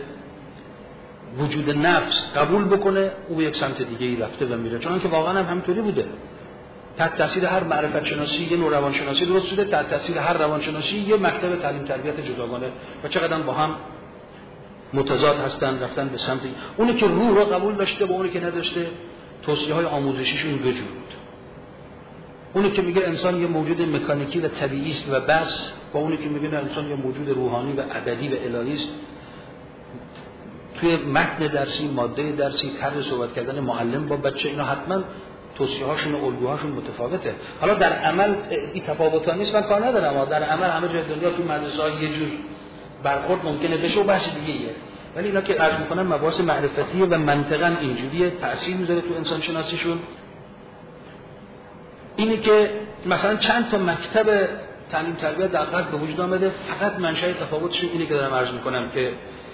وجود نفس قبول بکنه، او یک سمت دیگه ای رفته و میره، چون که واقعا هم همینطوری بوده. تحت تاثیر هر معرفت شناسی یه نوع روانشناسی درست شده، تحت تاثیر هر روانشناسی یه مکتب تعلیم تربیت جداگانه و چقدر با هم متضاد هستن، رفتن به سمت اونی که روح رو قبول داشته با اونی که نداشته توصیه‌های آموزشیشون دو جور بود. اونی که میگه انسان یه موجود مکانیکی و طبیعی است و بس، با اونی که میگه انسان یه موجود روحانی و ابدی و الهی است. توی متن درسی، ماده درسی، طرز صحبت کردن معلم با بچه، اینا حتما توصیه‌هاشون و الگوهاشون متفاوته. حالا در عمل این تفاوت‌ها نیست، من کار ندارم، اما در عمل همه جای دنیا تو مدرسه‌ها یه جور برخورد ممکنه بشه و بحث دیگه‌ایه. ولی اینا که عرض می‌کنم مباحث معرفتیه و منطقاً اینجوریه، تأثیر می‌ذاره تو انسان شناسیشون. اینی که مثلا چند تا مکتب تعلیم تربیت در غرب به وجود آمده، فقط منشأ تفاوتشون اینه که دارم عرض می‌کنم که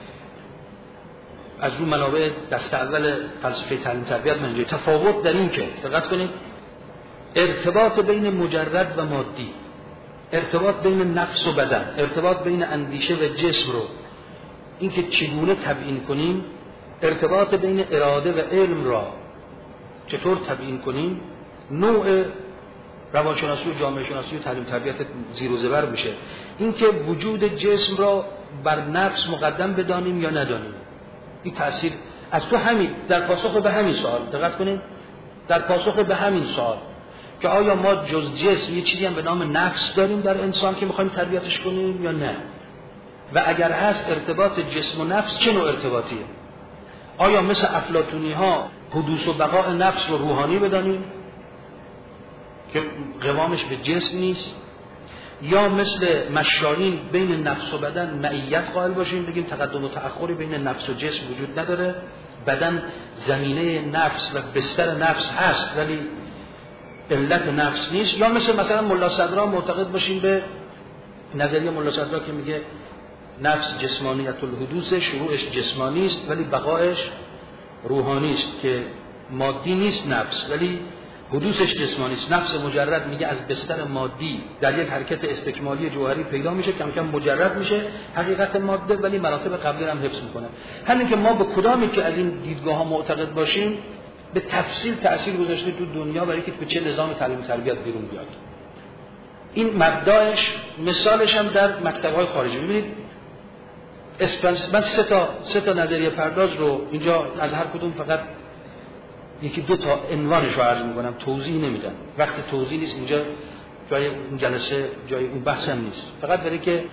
از رو منابع دست اول فلسفه تعلیم تربیت منجه تفاوت در این که دقت کنید ارتباط بین مجرد و مادی، ارتباط بین نفس و بدن، ارتباط بین اندیشه و جسم رو اینکه چگونه تبیین کنیم، ارتباط بین اراده و علم را چطور تبیین کنیم، نوع روانشناسی و جامعه شناسی و تعلیم تربیت زیر و زبر میشه. اینکه وجود جسم را بر نفس مقدم بدانیم یا ندانیم، این تأثیر از تو همین در پاسخ به همین سوال دقت کنید، در پاسخ به همین سوال که آیا ما جز جسم یه چیزی هم به نام نفس داریم در انسان که میخوایم تربیتش کنیم یا نه، و اگر هست ارتباط جسم و نفس چه نوع ارتباطیه؟ آیا مثل افلاطونی ها حدوث و بقاء نفس رو روحانی بدانیم که قوامش به جسم نیست، یا مثل مشارین بین نفس و بدن معیت قائل باشیم بگیم تقدم و تأخری بین نفس و جسم وجود نداره، بدن زمینه نفس و بستر نفس هست ولی علت نفس نیست، یا مثل مثلا ملا صدرا معتقد باشیم به نظریه ملا صدرا که میگه نفس جسمانیت الحدوث، شروعش جسمانی است ولی بقایش روحانی است، که مادی نیست نفس ولی حدوثش جسمانی است. نفس مجرد میگه از بستر مادی در یک حرکت استکمالی جوهری پیدا میشه، کم کم مجرد میشه حقیقت ماده، ولی مراتب قبلی هم حفظ میکنه. همین که ما به کدامی که از این دیدگاه ها معتقد باشیم به تفصیل تأثیر گذاشته تو دنیا برای که به چه نظام تعلیم تربیت بیرون بیاد. این مبدأش مثالش هم در مکتب‌های خارجی. ببینید اسپنس من سه تا سه تا نظریه پرداز رو اینجا از هر کدوم فقط یکی دو تا عنوانش رو عرض میکنم، توضیح نمیدم، وقت توضیح نیست اینجا، جای این جلسه جای اون بحث هم نیست، فقط برای که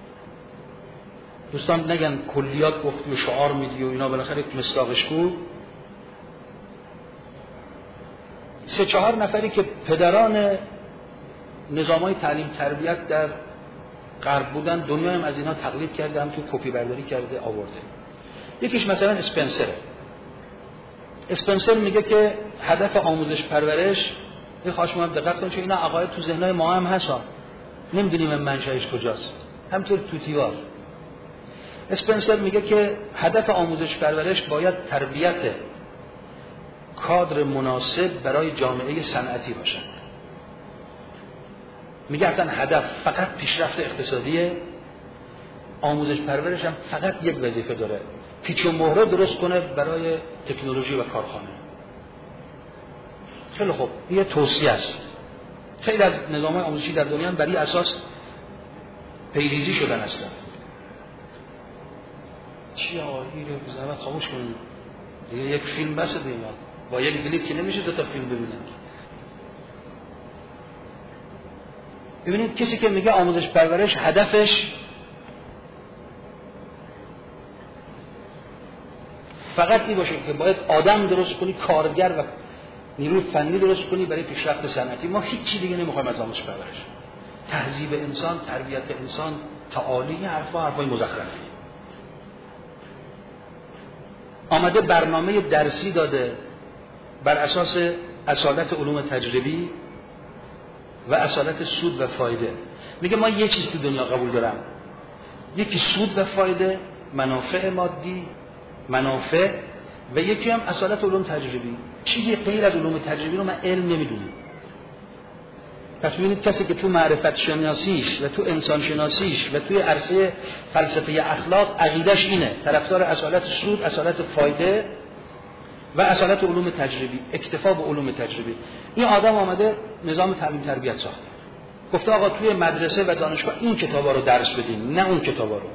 دوستان نگن کلیات گفتی و شعار میدی و اینا، بالاخره مصداقش کو. سه چهار نفری که پدران نظام‌های تعلیم تربیت در غرب بودن، دنیا هم از اینا تقلید کرده، هم تو کپی برداری کرده آورده. یکیش مثلا اسپنسره. اسپنسر میگه که هدف آموزش پرورش، این خواهش می‌کنم دقت کنید چون اینا عقاید تو ذهن‌های ما هم هست، نمی‌دونیم منشأش کجاست، همینطور توتیوار. اسپنسر میگه که هدف آموزش پرورش باید تربیت کادر مناسب برای جامعه صنعتی باشه. میگه اصلا هدف فقط پیشرفت اقتصادیه، آموزش پرورش هم فقط یک وظیفه داره، پیچ و مهره درست کنه برای تکنولوژی و کارخانه. خیلی خوب، این توصیه است. خیلی از نظام‌های آموزشی در دنیا هم بر این اساس پیریزی شدن اصلا. چی آهی رو زحمت خاموش کنید. دیگه یک فیلم بس دیگه، با یک کلیپ که نمیشه دو تا فیلم ببینن. ببینید کسی که میگه آموزش پرورش هدفش فقط این باشه که باید آدم درست کنی، کارگر و نیروی فنی درست کنی برای پیشرفت صنعتی، ما هیچ چیز دیگه نمیخوایم از آموزش پرورش. تهذیب انسان، تربیت انسان، تعالی، حرفا حرفای مزخرفی. آمده برنامه درسی داده بر اساس اصالت علوم تجربی و اصالت سود و فایده. میگه ما یه چیز تو دنیا قبول دارم، یکی سود و فایده، منافع مادی، منافع، و یکی هم اصالت علوم تجربی. چیزی غیر از علوم تجربی رو من علم نمیدونم. پس ببینید کسی که تو معرفت شناسیش و تو انسان شناسیش و توی عرصه فلسفه اخلاق عقیدش اینه، طرفدار اصالت سود، اصالت فایده و اصالت علوم تجربی، اکتفا به علوم تجربی. این آدم آمده نظام تعلیم تربیت ساخته، گفته آقا توی مدرسه و دانشگاه این کتابا رو درس بدین، نه اون کتابا رو.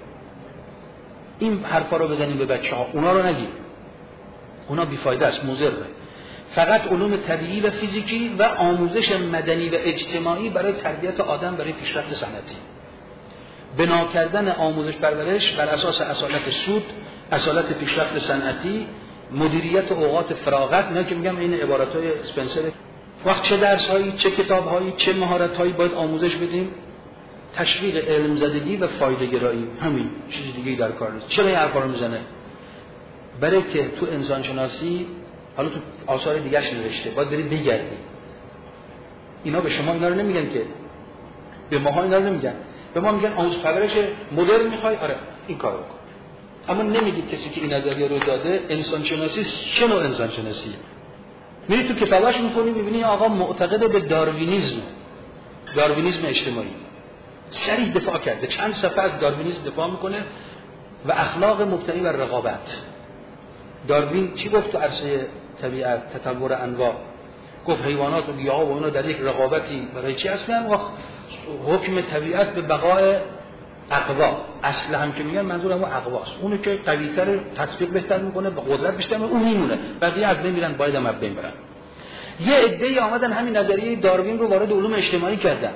این حرفا رو بزنیم به بچه‌ها، اونا رو نگید، اونا بیفایده است، مضره. فقط علوم طبیعی و فیزیکی و آموزش مدنی و اجتماعی برای تربیت آدم برای پیشرفت صنعتی. بنا کردن آموزش پرورش بر اساس اصالت سود، اصالت پیشرفت صنعتی، مدیریت اوقات فراغت. اینا که میگم این عباراتای اسپنسر. وقت چه درس‌هایی، چه کتاب‌هایی، چه مهارت‌هایی باید آموزش بدیم؟ تشویق علم زدگی و فایده گرایی، همین، چیز دیگه‌ای در کار نیست. چرا این حرفا رو میزنه؟ برای که تو انسان شناسی، حالا تو آثار دیگه‌اش نوشته، باید بری بگردی. اینا به شما اینا رو نمیگن که، به ماها اینا رو نمیگن. به ما میگن آموزش پرورش مدرن میخوای، آره این کارو بکن. اما نمیگید کسی که این نظریه رو داده انسان شناسی چه نوع انسان شناسیه. میری تو کتاباش میخونی میبینی آقا معتقد به داروینیسم، داروینیسم اجتماعی. صریح دفاع کرده، چند صفحه از داروینیسم دفاع میکنه و اخلاق مبتنی بر رقابت. داروین چی گفت تو عرصه طبیعت، تطور انواع؟ گفت حیوانات و گیاها و اونا در یک رقابتی برای چی هستن؟ و حکم طبیعت به بقای اقوا. اصل هم که میگن منظور همون اقواست، اونی که قوی‌تر تطبیق بهتر میکنه، به قدرت بیشتر میکنه، اون میمونه، بقیه از بین میرن، باید هم از بین برن. یه عده‌ای آمدن همین نظریه داروین رو وارد علوم اجتماعی کردن،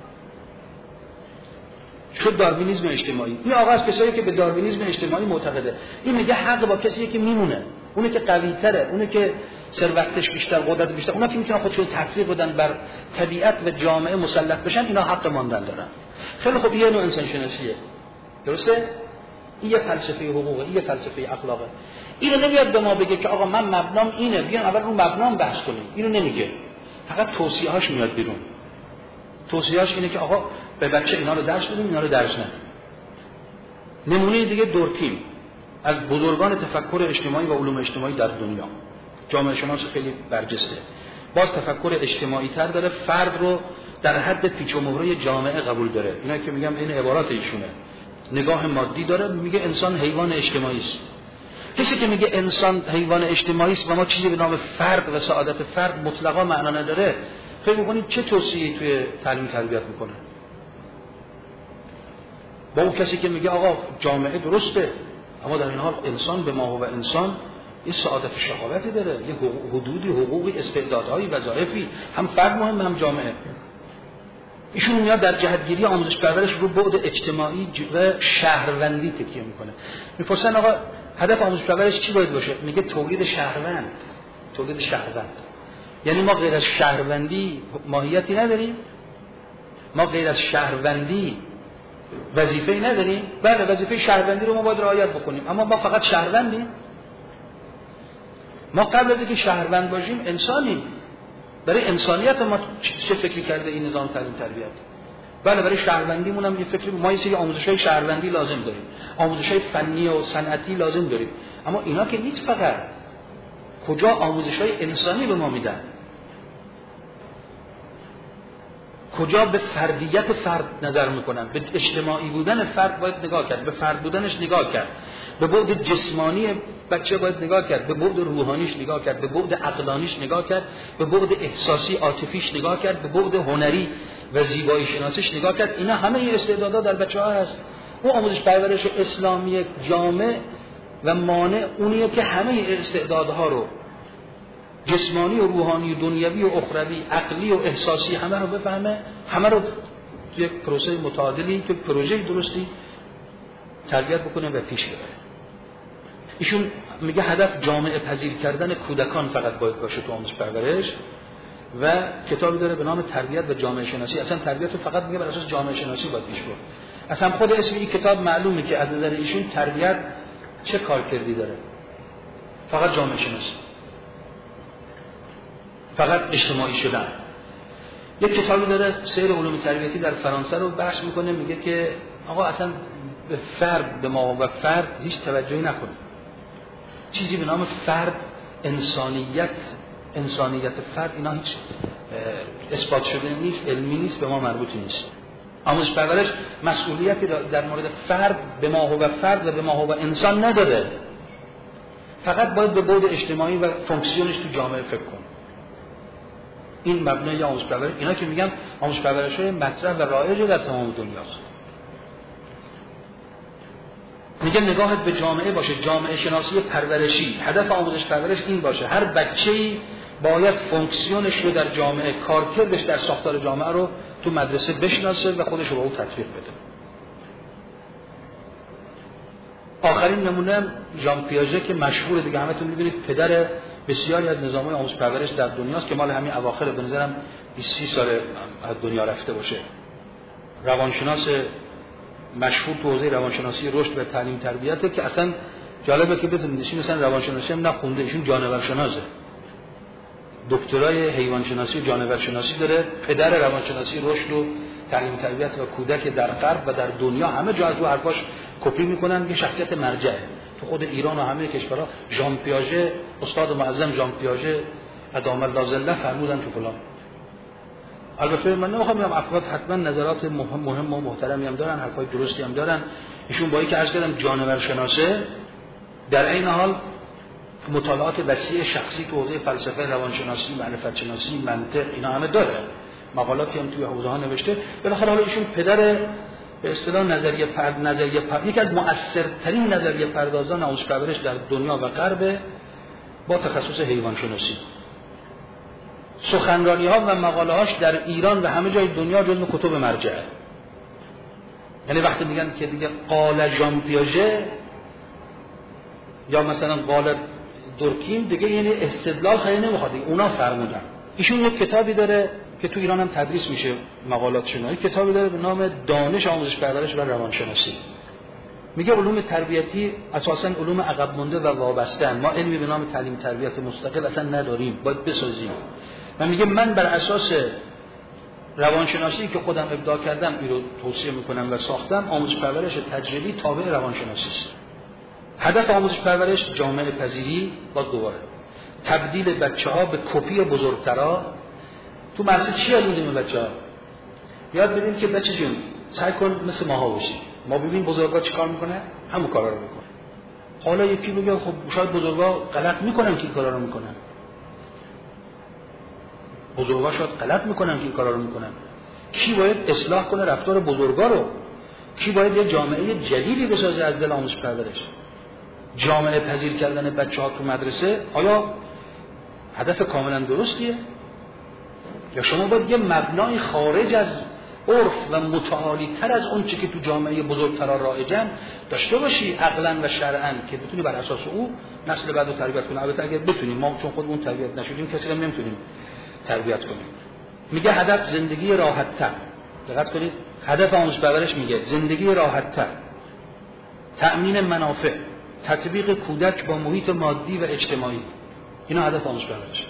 شد داروینیسم اجتماعی. این آقا از کسایی که به داروینیسم اجتماعی معتقده، این میگه حق با کسیه که میمونه، اونه که قوی تره، اونه که ثروتش بیشتر، قدرت بیشتر، اونا که میتونن خودشون تطبیق بدن بر طبیعت و جامعه مسلط بشن، اینا حق ماندن دارن. خیلی خوب، یه نوع انسان شناسیه، درسته؟ این یه فلسفه حقوقه، این یه فلسفه اخلاقه. اینو نمیاد به ما بگه که آقا من مبنام اینه، بیان اول رو مبنام بحث کنیم. اینو نمیگه، فقط توصیه‌هاش میاد بیرون. توصیه‌اش اینه که آقا به بچه اینا رو درس بدیم، اینا رو درس ندیم. نمونه دیگه دورکیم از بزرگان تفکر اجتماعی و علوم اجتماعی در دنیا، جامعه شناس خیلی برجسته، باز تفکر اجتماعی تر داره، فرد رو در حد پیچ و مهره جامعه قبول داره. اینا که میگم این عبارات ایشونه. نگاه مادی داره، میگه انسان حیوان اجتماعی است. کسی که میگه انسان حیوان اجتماعی است و ما چیزی به نام فرد و سعادت فرد مطلقا معنا نداره، فکر می‌کنید چه توصیه‌ای توی تعلیم تربیت میکنه؟ با اون کسی که میگه آقا جامعه درسته، اما در این حال انسان به ما و انسان این سعادت شقاوتی داره، یه حدودی، حقوقی، استعدادهایی، وظایفی، هم فرد مهم هم جامعه. ایشون میاد در جهتگیری آموزش پرورش رو بعد اجتماعی و شهروندی تکیه میکنه. میپرسن آقا هدف آموزش پرورش چی باید باشه؟ میگه تولید شهروند، تولید شهروند. یعنی ما غیر از شهروندی ماهیتی نداریم؟ ما غیر از شهروندی وظیفه‌ای نداریم؟ بله، وظیفه شهروندی رو ما باید رعایت بکنیم، اما ما فقط شهروندیم؟ ما قبل از اینکه شهروند باشیم انسانیم. برای انسانیت ما چه فکری کرده این نظام تعلیم تربیت؟ بله، برای شهروندیمون هم یه فکری، ما یه سری آموزش‌های شهروندی لازم داریم، آموزش‌های فنی و صنعتی لازم داریم، اما اینا که نیست. فقط کجا آموزش‌های انسانی به ما میدن؟ کجا به فردیت فرد نظر میکنن؟ به اجتماعی بودن فرد باید نگاه کرد، به فرد بودنش نگاه کرد، به بعد جسمانی بچه باید نگاه کرد، به بعد روحانیش نگاه کرد، به بعد عقلانیش نگاه کرد، به بعد احساسی عاطفیش نگاه کرد، به بعد هنری و زیبایی شناسیش نگاه کرد. اینا همه این استعدادات در بچه‌ها هست. اون آموزش پرورش اسلامی جامع و مانع اونیه که همه استعدادها رو، جسمانی و روحانی و دنیوی و اخروی، عقلی و احساسی، همه رو بفهمه، همه رو توی یک پروسه متعادلی، توی پروژه درستی تربیت بکنه و پیش ببره. ایشون میگه هدف جامعه پذیر کردن کودکان فقط باید باشه تو آموزش پرورش و کتابی داره به نام تربیت و جامعه شناسی. اصلا تربیت رو فقط میگه بر اساس جامعه شناسی باید پیش برد. اصلا خود اسم این کتاب معلومه که از نظر ایشون تربیت چه کارکردی داره؟ فقط جامعه شناسی، فقط اجتماعی شدن. یک کتابی داره سیر علوم تربیتی در فرانسه رو بحث میکنه، میگه که آقا اصلا به فرد، به ما و فرد هیچ توجهی نکنه. چیزی به نام فرد، انسانیت، انسانیت فرد، اینا هیچ اثبات شده نیست، علمی نیست، به ما مربوطی نیست. آموزش پرورش مسئولیتی در مورد فرد، به ما و فرد و به ما و انسان نداره. فقط باید به بعد اجتماعی و فونکسیونش تو جامعه فکر کنه. این مبنای آموزش پرورش. اینا که میگم آموزش پرورش‌های مطرح و رایج در تمام دنیاست. میگه نگاهت به جامعه باشه، جامعه شناسی پرورشی. هدف آموزش پرورش این باشه هر بچه‌ای باید فونکسیونش رو در جامعه، کارکردش در ساختار جامعه رو تو مدرسه بشناسه و خودش رو به اون تطبیق بده. آخرین نمونه ژان پیاژه که مشهور دیگه، همتون می‌دونید، پدر بسیاری از نظام‌های آموزش پرورش در دنیاست که مال همین اواخر به نظرم بیست سال از دنیا رفته باشه. روانشناس مشهور تو حوزه روانشناسی رشد و تعلیم تربیته که اصلا جالبه که بدونید ایشون مثلا روانشناسی هم نخونده، ایشون جانورشناسه. دکترای حیوانشناسی و جانورشناسی داره. پدر روانشناسی رشد و تعلیم تربیت و کودک در غرب و در دنیا همه جا از رو حرفاش کپی میکنن. یه شخصیت مرجعه تو خود ایران و همه کشورها. ژان پیاژه، استاد معظم ژان پیاژه ادام الله ظله فرمودن تو فلان. البته من نمیخوام بگم افراد حتما نظرات مهم مهم و محترمی هم دارن، حرفای درستی هم دارن. ایشون با اینکه عرض کردم جانورشناسه، در این حال مطالعات وسیع شخصی تو حوزه فلسفه، روانشناسی، معرفت شناسی، منطق، اینا همه داره. مقالاتی هم توی حوزه ها نوشته. بالاخره حالا ایشون پدر به اصطلاح نظریه پرد نظریه پرد یکی از مؤثرترین نظریه پردازان آموزش پرورش در دنیا و غرب با تخصص حیوان شناسی. سخنرانی ها و مقاله هاش در ایران و همه جای دنیا جزو کتب مرجعه. یعنی وقتی میگن که دیگه قال ژان پیاژه یا مثلا قال دورکیم، دیگه یعنی استدلال خیلی نمیخواد، اونا فرمودن. ایشون یک کتابی داره که تو ایران هم تدریس میشه، مقالات شناسی، کتابی داره به نام دانش آموزش پرورش و روانشناسی. میگه علوم تربیتی اساساً علوم عقب مونده و وابسته ان. ما علمی به نام تعلیم تربیت مستقل اصلا نداریم، باید بسازیم. و میگه من بر اساس روانشناسی که خودم ابداع کردم این رو توصیه میکنم و ساختم. آموزش پرورش تجربی تابع روانشناسی است. هدف آموزش پرورش جامعه پذیری با دوباره تبدیل بچه‌ها به کپی بزرگترا. تو مدرسه چی یاد میدیم به بچه‌ها؟ یاد بدیم که بچه جون سعی کن مثل ماها باشی. ما ببین بزرگا چی کار میکنه، همون کارا رو میکنه. حالا یکی میگه خب شاید بزرگا غلط میکنن که این کارا رو میکنن. بزرگا شاید غلط میکنن که این کارا رو میکنن. کی باید اصلاح کنه رفتار بزرگا رو؟ کی باید یه جامعه جدیدی بسازه از دل آموزش پرورش؟ جامعه پذیر کردن بچه‌ها تو مدرسه آیا هدف کاملا درستیه؟ یا شما باید یه مبنای خارج از عرف و متعالی تر از اون چه که تو جامعه بزرگترا رایجن داشته باشی، عقلا و شرعا، که بتونی بر اساس او نسل بعدو تربیت کنی. البته اگه بتونیم، ما چون خودمون تربیت نشدیم کسی هم نمیتونیم تربیت کنیم. میگه هدف زندگی راحت تر. دقت کنید، هدف آموزش پرورش میگه زندگی راحت تر، تأمین منافع، تطبیق کودک با محیط مادی و اجتماعی. اینا هدف آموزش پرورش.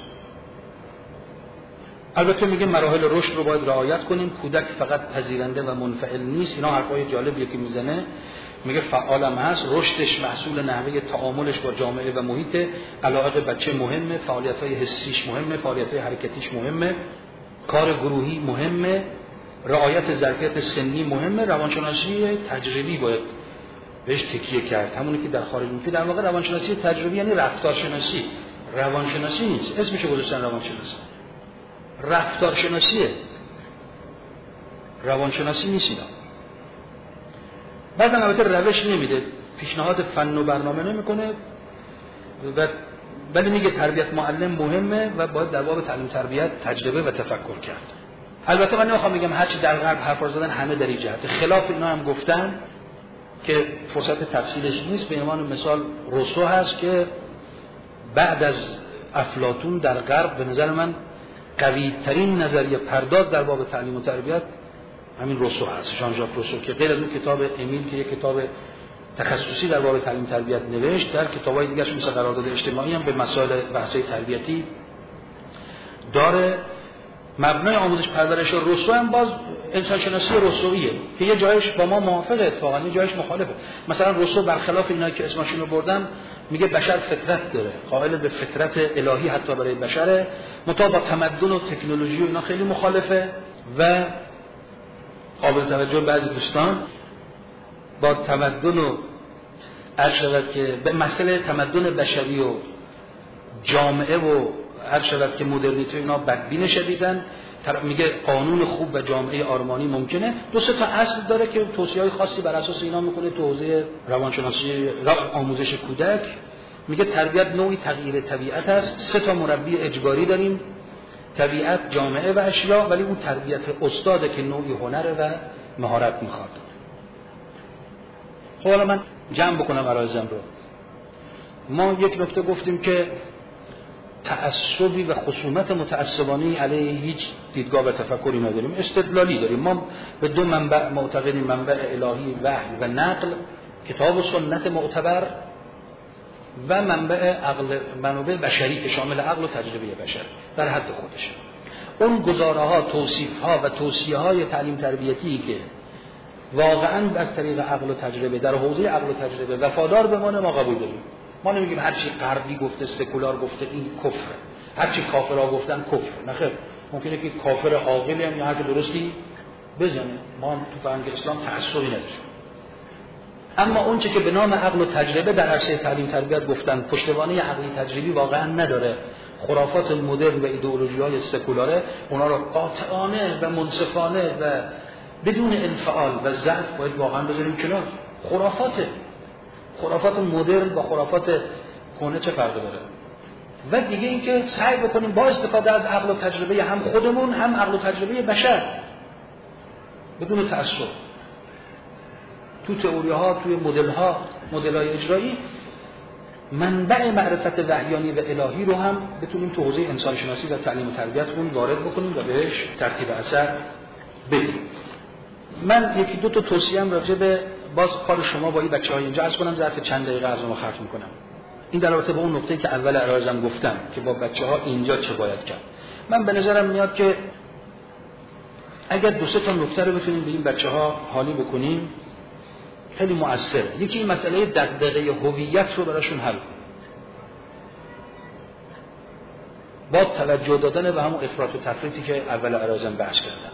البته میگه مراحل رشد رو باید رعایت کنیم. کودک فقط پذیرنده و منفعل نیست. اینا حرفای جالبیه که میزنه. میگه فعالم هست، رشدش محصول نحوه تعاملش با جامعه و محیط. علاقه بچه مهمه، فعالیت‌های حسیش مهمه، فعالیت‌های حرکتیش مهمه، کار گروهی مهمه، رعایت ظرفیت سنی مهمه. روانشناسی تجربی باید بهش تکیه کرد. همونی که در خارج میگه. در واقع روانشناسی تجربی یعنی رفتارشناسی. روانشناسی نیست، اسمش رو گذاشتن روانشناسی. رفتارشناسیه، روانشناسی نیست اینا. بعدم البته روش نمیده، پیشنهاد فن و برنامه نمیکنه، ولی میگه تربیت معلم مهمه و باید در باب تعلیم تربیت تجربه و تفکر کرد. البته من نمیخوام بگم هرچی در غرب حرف زدن همه در این جهت، خلاف اینا هم گفتن که فرصت تفصیلش نیست. به عنوان مثال روسو هست که بعد از افلاطون در غرب به نظر من قوی ترین نظریه پرداز در باب تعلیم و تربیت همین روسو هست، ژان ژاک روسو، که غیر از اون کتاب امیل که یک کتاب تخصصی در باب تعلیم و تربیت نوشت، در کتاب‌های دیگه‌اش مثل قرارداد اجتماعی هم به مسائل بحث‌های تربیتی داره. مبنای آموزش پرورش روسو هم باز انسان شناسی روسویه که یه جایش با ما موافقه، اتفاقا یه جایش مخالفه. مثلا روسو برخلاف اینا که اسمشون رو بردن میگه بشر فطرت داره، قائل به فطرت الهی حتی برای بشره، مطابق تمدن و تکنولوژی و اینا خیلی مخالفه. و قابل توجه بعضی دوستان با تمدن و هر شود که به مسئله تمدن بشری و جامعه و هر شود که مدرنیته اینا بدبین شدیدن، میگه قانون خوب و جامعه آرمانی ممکنه. دو سه تا اصل داره که توصیه‌های خاصی بر اساس اینا میکنه تو حوزه روانشناسی آموزش کودک. میگه تربیت نوعی تغییر طبیعت است، سه تا مربی اجباری داریم، طبیعت، جامعه و اشیا، ولی اون تربیت استاده که نوعی هنره و مهارت میخواد. خب حالا من جمع بکنم عرایزم رو. ما یک نکته گفتیم که تعصبی و خصومت متعصبانه علیه هیچ دیدگاه و تفکری نداریم، استدلالی داریم. ما به دو منبع معتقدیم، منبع الهی وحی و نقل، کتاب و سنت معتبر، و منبع عقل، منابع بشری که شامل عقل و تجربه بشر در حد خودش. اون گزاره‌ها، توصیف‌ها و توصیه‌های تعلیم تربیتی که واقعاً از طریق عقل و تجربه در حوزه عقل و تجربه وفادار بمونه ما قبول داریم. ما نمیگیم هر چی غربی گفته، سکولار گفته این کفره، هر چی کافرها گفتن کفر. نه خیر، ممکنه که کافر عاقلی هم یا حرف درستی بزنه. ما تو فرهنگ اسلام تعصبی نداریم. اما اون چه که به نام عقل و تجربه در عرصه تعلیم تربیت گفتن پشتوانه عقلی تجربی واقعا نداره، خرافات مدرن و ایدئولوژی‌های سکولاره اونا رو قاطعانه و منصفانه و بدون انفعال و ضعف باید واقعا بذاریم کنار. خرافاته. خرافات مدرن با خرافات کهنه چه فرقی داره؟ و دیگه اینکه سعی بکنیم با استفاده از عقل و تجربه هم خودمون هم عقل و تجربه بشر بدون تعصب تو تئوری ها، توی مدل ها، مدل های اجرایی، منبع معرفت وحیانی و الهی رو هم بتونیم تو حوزه انسان شناسی و تعلیم و تربیتمون وارد بکنیم و بهش ترتیب اثر بدیم. من یکی دو تا توصیه‌ام راجع به باز کار شما با این بچه‌ها اینجا عرض کنم، ظرف چند دقیقه از ما خرج می‌کنم. این در رابطه با اون نکته‌ای که اول عرضم گفتم که با بچه‌ها اینجا چه باید کرد. من به نظرم میاد که اگر دو سه تا نکته رو بتونیم به این بچه‌ها حالی بکنیم خیلی مؤثره. یکی این مسئله دغدغه هویت رو براشون حل کنیم با توجه دادن به همون افراط و تفریطی که اول عرضم بحث کردم.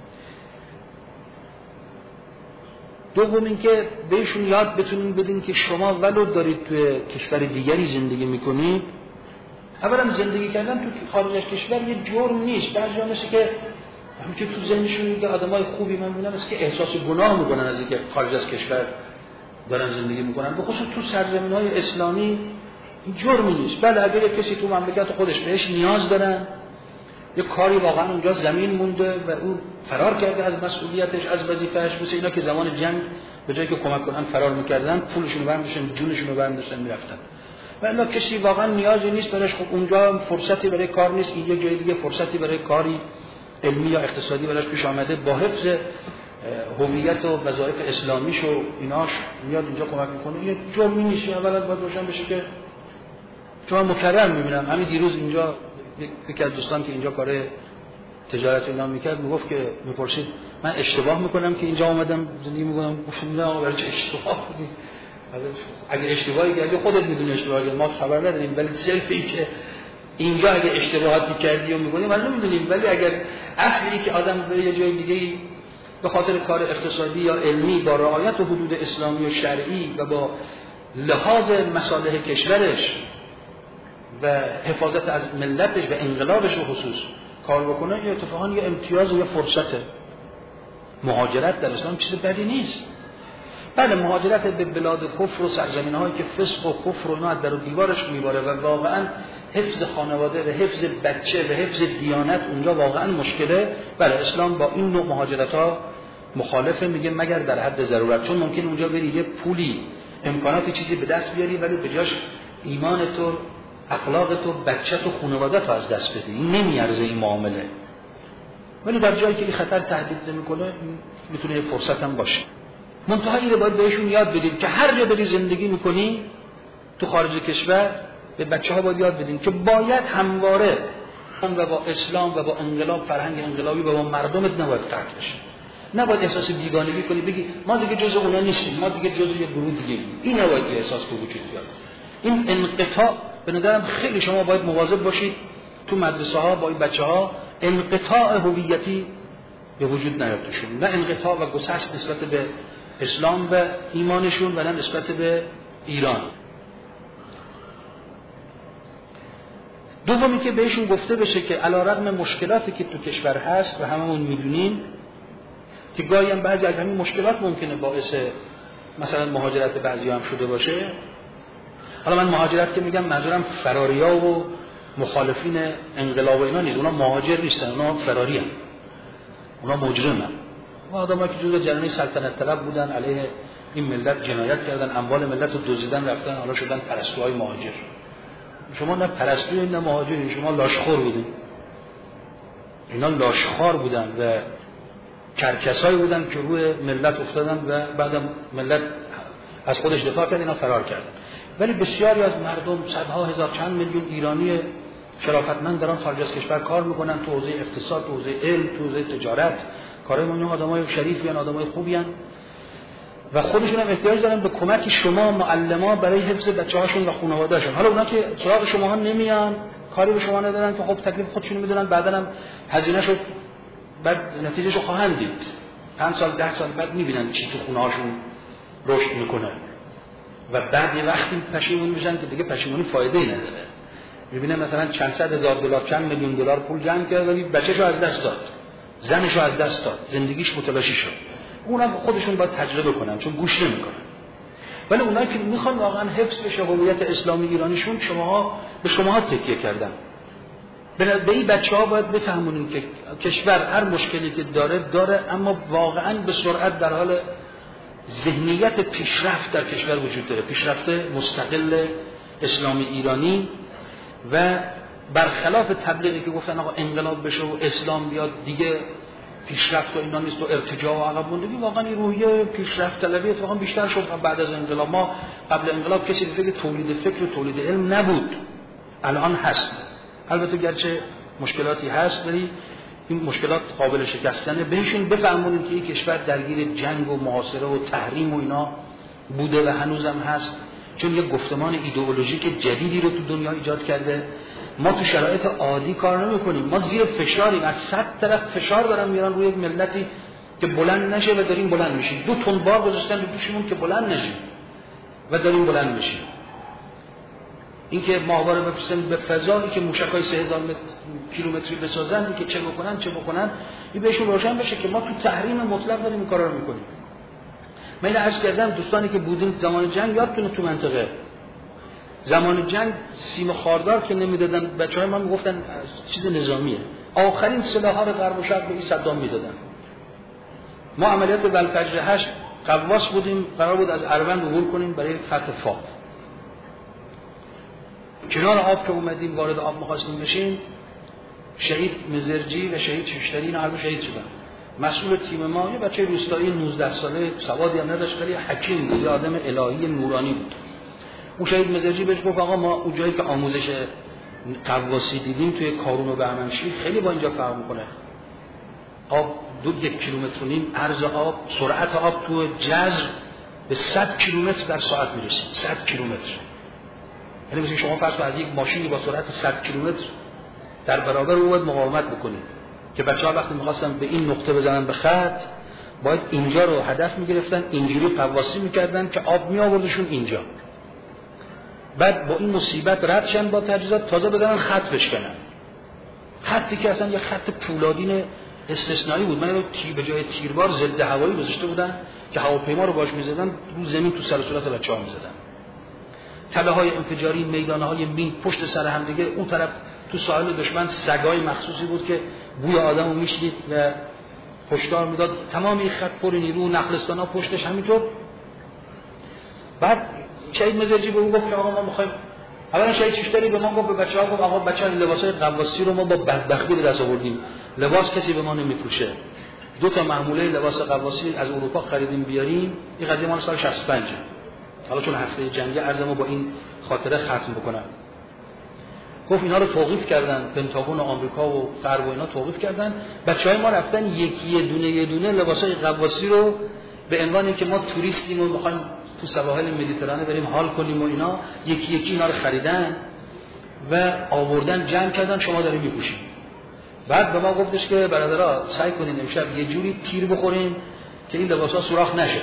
دوم این که بهشون یاد بتونین بدین که شما ولو دارید توی کشور دیگری زندگی میکنید، اولا زندگی کردن تو خارج از کشور یه جرم نیست. بعضیا مثل که همین تو ذهنشون میگه آدمای خوبی من میبینم مثل که احساس گناه میکنن از اینکه خارج از کشور دارن زندگی میکنن، به خصوص تو سرزمین‌های اسلامی این جرمی نیست. بله اگر کسی تو مملکت خودش بهش نیاز دارن، یه کاری واقعا اونجا زمین مونده و اون فرار کرده از مسئولیتش، از وظیفه‌اش، مثل اینا که زمان جنگ به جایی که کمک کنن فرار میکردن، پولشون رو برمی‌داشتن، جونشون رو برمی‌داشتن میرفتن. و الا کسی واقعا نیازی نیست براش، خب اونجا فرصتی برای کار نیست، این یه جای دیگه فرصتی برای کاری علمی یا اقتصادی براش پیش آمده، با حفظ هویت و وظایف اسلامیش و ایناش میاد اینجا کمک میکنه. یه جرمی نیست. اولا باید روشن بشه که چون مکرر میبینم همین دیروز اینجا یکی از دوستان که اینجا کار تجارت اینا میکرد میگفت که میپرسید من اشتباه میکنم که اینجا اومدم زندگی میکنم. گفتم نه آقا برای چه اشتباه نیست، اگه اشتباهی کردی خودت میدونی اشتباه کردی، ما خبر نداریم، ولی صرف این که اینجا اگه اشتباهاتی کردی و میکنی ما نمیدونیم. ولی اگر اصلی که آدم به یه جای دیگه به خاطر کار اقتصادی یا علمی با رعایت و حدود اسلامی و شرعی و با لحاظ مصالح کشورش و حفاظت از ملتش و انقلابش به خصوص کار بکنه، یه اتفاقا یه امتیاز و یه فرصته. مهاجرت در اسلام چیز بدی نیست. بله مهاجرت به بلاد کفر و سرزمین‌هایی که فسق و کفر و اینا در دیوارش میباره و واقعا حفظ خانواده و حفظ بچه و حفظ دیانت اونجا واقعا مشکله. بله اسلام با این نوع مهاجرت‌ها مخالفه، میگه مگر در حد ضرورت، چون ممکن اونجا بری یه پولی امکاناتی چیزی به دست بیاری ولی به جاش ایمان تو، اخلاق تو، بچه تو، خانواده تو از دست بدی. این نمیارزه این معامله. ولی در جایی که این خطر تهدید نمیکنه میتونه یه فرصت هم باشه. منتها اینو باید بهشون یاد بدیم که هر جا داری زندگی میکنی تو خارج کشور، به بچه‌ها باید یاد بدیم که باید همواره و با اسلام و با انقلاب، فرهنگ انقلابی و با مردمت نباید قطع بشه. نباید احساس بیگانگی کنی بگی ما دیگه جزء اونا نیستیم، ما دیگه جزء یه گروه دیگه. این نباید احساس به وجود بیاد. این انقطاع به نظرم خیلی شما باید مواظب باشید تو مدرسه ها با این بچه‌ها انقطاع هویتی به وجود نیاد توشون، نه انقطاع و گسست نسبت به اسلام و ایمانشون و نه نسبت به ایران. دومی که بهشون گفته بشه که علیرغم مشکلاتی که تو کشور هست و هممون میدونیم که گاهی هم بعضی از همین مشکلات ممکنه باعث مثلا مهاجرت بعضی هم شده باشه. حالا من مهاجرت که میگم منظورم فراریا و مخالفین انقلاب و اینا نیست، اونا مهاجر نیستن، اونا فراری هستن، اونا مجرمن. و آدمایی که جزء جریان سلطنت طلب بودن، علیه این ملت جنایت کردن، اموال ملت رو دزدیدن، رفتن حالا شدن پرستوهای مهاجر. شما نه پرستوی نه مهاجری، شما لاشخور بودین. اینا لاشخوار بودن و کرکسایی بودن که روی ملت افتادن و بعدم ملت از خودش دفاع کرد، اینا فرار کردن. ولی بسیاری از مردم، صدها هزار چند میلیون ایرانی شرافتمند دارن خارج از کشور کار میکنن تو حوزه اقتصاد، تو حوزه علم، تو حوزه تجارت. کارای ما آدمای شریفی ان، آدمای خوبی ان و خودشون هم احتیاج دارن به کمک شما معلما برای حفظ بچه‌هاشون و خانواده‌شون. حالا اونا که سراغ شما ها نمیان، کاری به شما ندارن که خب تکلیف خودشون میدونن، بعداً هم هزینه‌شو بعد نتیجهشو خواهند دید. پنج سال ده سال بعد میبینن چی تو خونه‌هاشون رشد میکنه و بعد یه وقتی پشیمون میشن که دیگه پشیمونی فایده‌ای نداره. میبینه مثلا چند صد هزار دلار، چند میلیون دلار پول جمع کرد ولی بچه‌شو از دست داد، زنشو از دست داد، زندگیش متلاشی شد. اونا خودشون باید تجربه کنن چون گوش نمیکنن. ولی اونایی که میخوان واقعا حفظ بشه هویت اسلامی ایرانیشون، شماها به شماها تکیه کردن. به این بچه‌ها باید بفهمونین که کشور هر مشکلی که داره داره، اما واقعا به سرعت در حال ذهنیت پیشرفت در کشور وجود داره، پیشرفت مستقل اسلامی ایرانی و برخلاف تبلیغی که گفتن آقا انقلاب بشه و اسلام بیاد دیگه پیشرفت و اینا نیست و ارتجاع و عقب موندگی. واقعا این روحیه پیشرفت طلبی اتفاقا بیشتر شد بعد از انقلاب. ما قبل انقلاب کسی دیگه تولید فکر و تولید علم نبود، الان هست. البته گرچه مشکلاتی هست ولی این مشکلات قابل شکستنه. بهشون بفهمونید که این کشور درگیر جنگ و محاصره و تحریم و اینا بوده و هنوزم هست، چون یک گفتمان ایدئولوژیک جدیدی رو تو دنیا ایجاد کرده. ما تو شرایط عادی کار نمی‌کنیم، ما زیر فشاریم، از صد طرف فشار دارن میارن روی یک ملتی که بلند نشه و داریم بلند میشیم. دو تن بار گذاشتن رو دوشمون که بلند نشیم و داریم بلند میشیم. اینکه ماهواره بفرستن به فضایی که موشکای سه هزار کیلومتری بسازن، اینکه چه بکنن چه بکنن، این بهشون روشن بشه که ما تو تحریم مطلق داریم این کارا رو میکنیم. من عرض کردم دوستانی که بودین زمان جنگ یادتونه تو منطقه زمان جنگ سیم خاردار که نمیدادن بچه‌های ما میگفتن چیز نظامیه، آخرین سلاح‌ها رو غرب و شرق به این صدام میدادن. ما عملیات بلفجر هشت قواس بودیم، قرار بود از اروند عبور کنیم برای فتح فاف. کنار آب که اومدیم وارد آب می‌خواستیم بشیم، شهید مزرجی و شهید ششتری اینا هر دو شهید شدن. مسئول تیم ما یه بچه روستایی نوزده ساله، سوادی هم نداشت ولی حکیم بود، یه آدم الهی نورانی بود. اون شهید مزرجی بهش گفت آقا ما اون جایی که آموزش قواسی دیدیم توی کارون و بهمنشیر خیلی با اینجا فرق می‌کنه. آب دو یک کیلومتر و نیم عرض آب، سرعت آب تو جزر به صد کیلومتر در ساعت میرسه. صد کیلومتر. یعنی مثلا شما فرض کنید یک ماشینی با سرعت صد کیلومتر در برابر او باید مقاومت بکنید که بچه‌ها وقتی می‌خواستن به این نقطه بزنن به خط باید اینجا رو هدف می‌گرفتن، اینجوری قواسی می‌کردن که آب می‌آوردشون اینجا. بعد با این مصیبت رد شدن با تجهیزات تازه بزنن خط بشکنن. خطی که اصلا یه خط پولادین استثنایی بود. من رو تی به جای تیربار ضد هوایی گذاشته بودن که هواپیما رو باش می‌زدن رو زمین تو سر و صورت بچه‌ها می‌زدن. تله‌های انفجاری، میدان‌های مین پشت سر هم دیگه. اون طرف تو ساحل دشمن سگای مخصوصی بود که بوی آدمو میشنید و هشدار میداد. تمام این خط پر نیرو، نخلستانا پشتش همینطور. بعد شهید مزرجی به اون گفت که آقا ما می‌خوایم، اولا شهید چشتری به ما گفت، به بچه‌ها گفت آقا بچه‌ها این لباسای قواسی رو ما با بدبختی به دست آوردیم، لباس کسی به ما نمیفروشه. دو تا محموله لباس قواسی از اروپا خریدیم بیاریم. این قضیه مال سال شصت و پنج. حالا چون هفته جنگی عرضمو با این خاطره ختم بکنم. گفت اینا رو توقیف کردن، پنتاگون و آمریکا و غرب و اینا توقیف کردن. بچه‌های ما رفتن یکی یه دونه یه دونه لباسای قواسی رو به عنوان که ما توریستیم و می‌خوایم تو سواحل مدیترانه بریم حال کنیم و اینا، یکی یکی اینا رو خریدن و آوردن جمع کردن، شما دارین میپوشین. بعد به ما گفتش که برادرها سعی کنین امشب یه جوری تیر بخورین که این لباسا سوراخ نشه.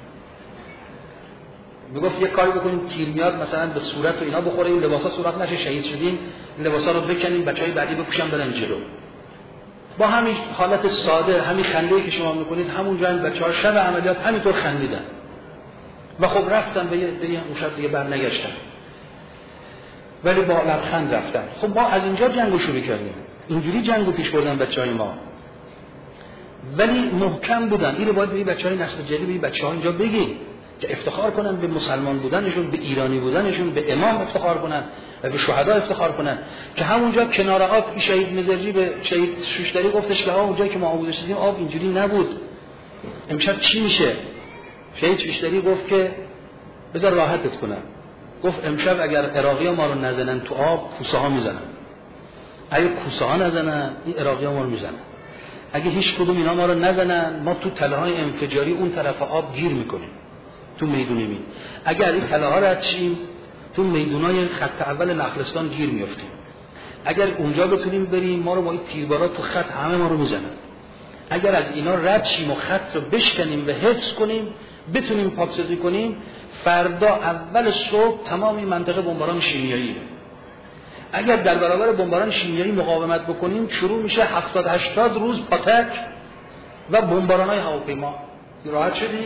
میگفت یه کاری بکنین تیر میاد مثلا به صورت و اینا بخوره، این لباسا سوراخ نشه، شهید شدین، این لباسا رو بکنین بچهای بعدی بپوشن برن جلو. با همین حالت ساده، همین خنده‌ای که شما میکنید، همونجا هم بچه‌ها شب عملیات همینطور خندیدن و خب رفتن به یه دیگه اون شب دیگه برنگشتن، ولی با لبخند رفتن. خب ما از اینجا جنگو شروع کردیم، اینجوری جنگو پیش بردن بچهای ما، ولی محکم بودن. اینو باید به بچهای نسل جدید، به بچه‌ها اینجا بگیم که افتخار کنن به مسلمان بودنشون، به ایرانی بودنشون، به امام افتخار کنن و به شهدا افتخار کنن. که همونجا کنار آب شهید مزرجی به شهید شوشتری گفتش که آقا اونجایی که ما آب گذاشتیم آب اینجوری نبود، امشب چی میشه؟ شهید شوشتری گفت که بذار راحتت کنم. گفت امشب اگر عراقی‌ها ما رو نزنن تو آب، کوسه ها میزنن. اگه کوسه ها نزنن، این عراقی‌ها ما رو میزنن. اگه هیچ کدوم اینا ما رو نزنن، ما تو تله‌های انفجاری اون طرف آب گیر میکنیم تو میدون مین. اگر این تله‌ها رد شیم، تو میدونای خط اول نخلستان گیر میافتیم. اگر اونجا بتونیم بریم، ما رو با این تیربارات تو خط همه ما رو میزنن. اگر از اینا رد شیم و خط رو بشکنیم و حفظ کنیم، بتونیم پاکسازی کنیم، فردا اول صبح تمام این منطقه بمباران شیمیاییه. اگر در برابر بمباران شیمیایی مقاومت بکنیم، شروع میشه هفتاد هشتاد روز پاتک و بمباران‌های هواپیما. راحت شدی؟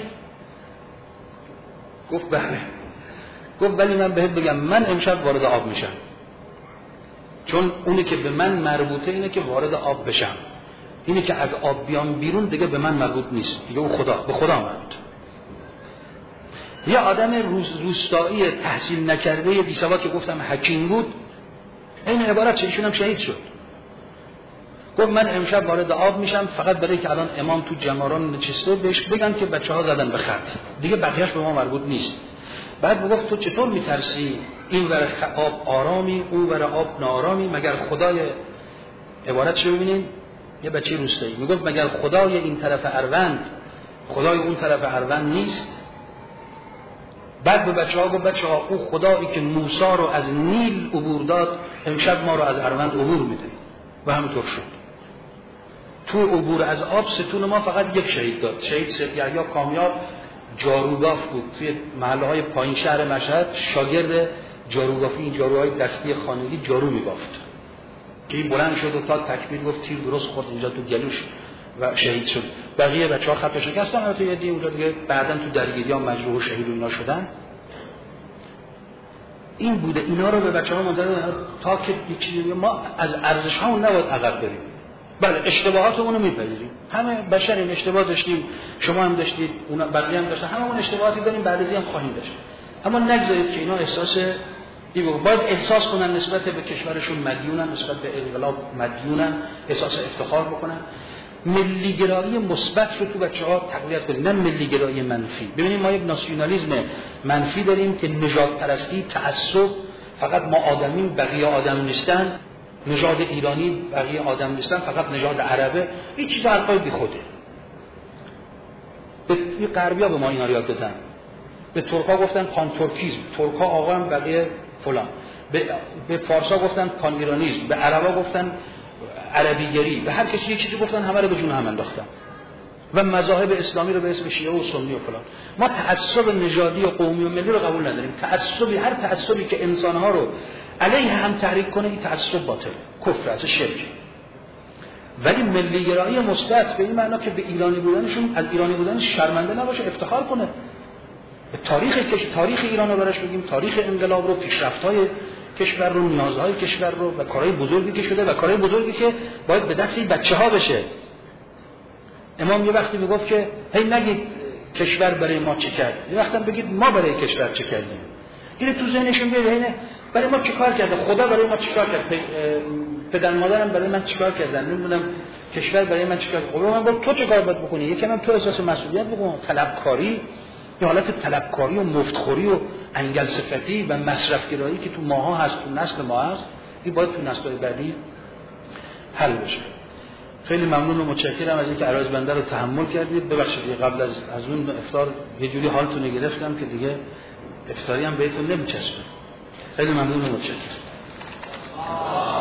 گفت بله. گفت ولی من بهت بگم، من امشب وارد آب میشم، چون اونی که به من مربوطه اینه که وارد آب بشم. اینی که از آب بیام بیرون دیگه به من مربوط نیست، دیگه اون خدا به خدا مربوط. یه آدم روز روستایی تحصیل نکرده بی سواد که گفتم حکیم بود، این عبارت چه ایشون هم شهید شد. گفت من امشب وارد آب میشم فقط برای که الان امام تو جماران نشسته بهش بگن که بچه‌ها زدن به خط، دیگه بقیه‌اش به ما مربوط نیست. بعد گفت تو چطور میترسی این ور آب آرامی اون ور آب نارامی؟ مگر خدای، عبارتشو ببینید، یه بچه روستایی میگفت مگر خدای این طرف اروند خدای اون طرف اروند نیست؟ بعد به بچه‌ها گفت بچه‌ها اون خدایی که موسی رو از نیل عبور داد، امشب ما رو از اروند عبور میده. و همینطور شد. تو عبور از آب ستون ما فقط یک شهید داد، شهید سید یحیی کامیاب جاروگاف بود، توی محله‌های پایین شهر مشهد شاگرد جاروگافی، این جاروهای دستی خانگی جارو می‌بافت که این بلند شد و تا تکبیر گفت تیر درست خورد اینجا تو گلوش و شهید شد. بقیه بچه‌ها خط شکستن، البته یه دی اونجا دیگه بعداً تو درگیری‌ها مجروح و شهید و اینا شدن. این بوده، اینا رو به بچه‌ها منتظر تا که چیزی ما از ارزش‌هامون نباید عقب بریم. بله اشتباهاتمون رو میپذیریم، همه بشر این اشتباه داشتیم، شما هم داشتید، اونا بقیه هم داشتن، هممون اشتباهاتی داریم، بعد از این هم خواهیم داشت. اما نگذارید که اینا احساس این باید احساس کنن نسبت به کشورشون مدیونن، نسبت به انقلاب مدیونن، احساس افتخار بکنن. ملیگرایی مثبت رو تو بچه‌ها تقویت کنیم، نه ملیگرایی منفی. ببینید ما یک ناسیونالیسم منفی داریم که نژاد پرستی، تعصب، فقط ما آدمیم بقیه آدم نیستن، نژاد ایرانی بقیه آدم نیستن، فقط نژاد عربه. این چیز حرفای بیخوده. به غربی‌ها به ما اینا رو یاد دادن. به ترک‌ها گفتن پان ترکیسم، ترک‌ها آقا هم بقیه فلان. به به فارسا گفتن پان ایرانیسم، به عربا گفتن عربیگری، به هر کسی یه چیزی گفتن، همه رو به جون هم انداختن. و مذاهب اسلامی رو به اسم شیعه و سنی و فلان. ما تعصب نژادی و قومی و ملی رو قبول نداریم. تعصبی، هر تعصبی که انسان‌ها رو علیه هم تحریک کنه، این تعصب باطل، کفر، از شرک. ولی ملیگرایی مثبت به این معنا که به ایرانی بودنشون، از ایرانی بودن شرمنده نباشه، افتخار کنه، تاریخ تاریخ ایران رو براش بگیم، تاریخ انقلاب رو، پیشرفت‌های کشور رو، نیازهای کشور رو و کارهای بزرگی که شده و کارهای بزرگی که باید به دست این بچه‌ها بشه. امام یه وقتی میگفت که هی نگید کشور برای ما چه کرد، یه وقتی بگید ما برای کشور چه کردیم. اینو تو ذهنشون بیاره، اینه برای ما چیکار کرده، خدا برای ما چیکار کرد، پدر مادرم برای من چیکار کردن، نمیدونم کشور برای من چیکار کرد. خب من گفتم تو چه کار باید بکنی؟ یکم هم تو احساس مسئولیت بکن. طلبکاری، یه حالت طلبکاری و مفتخوری و انگل صفتی و مصرفگرایی که تو ماها هست، تو نسل ما هست، این باید تو نسل‌های بعدی حل بشه. خیلی ممنون و متشکرم از اینکه عرایض بنده رو تحمل کردید. ببخشید قبل از از اون افطار یه جوری حالتون رو گرفتم که دیگه افطاری هم بهتون نمیچسبه. خیلی ممنون و متشکرم.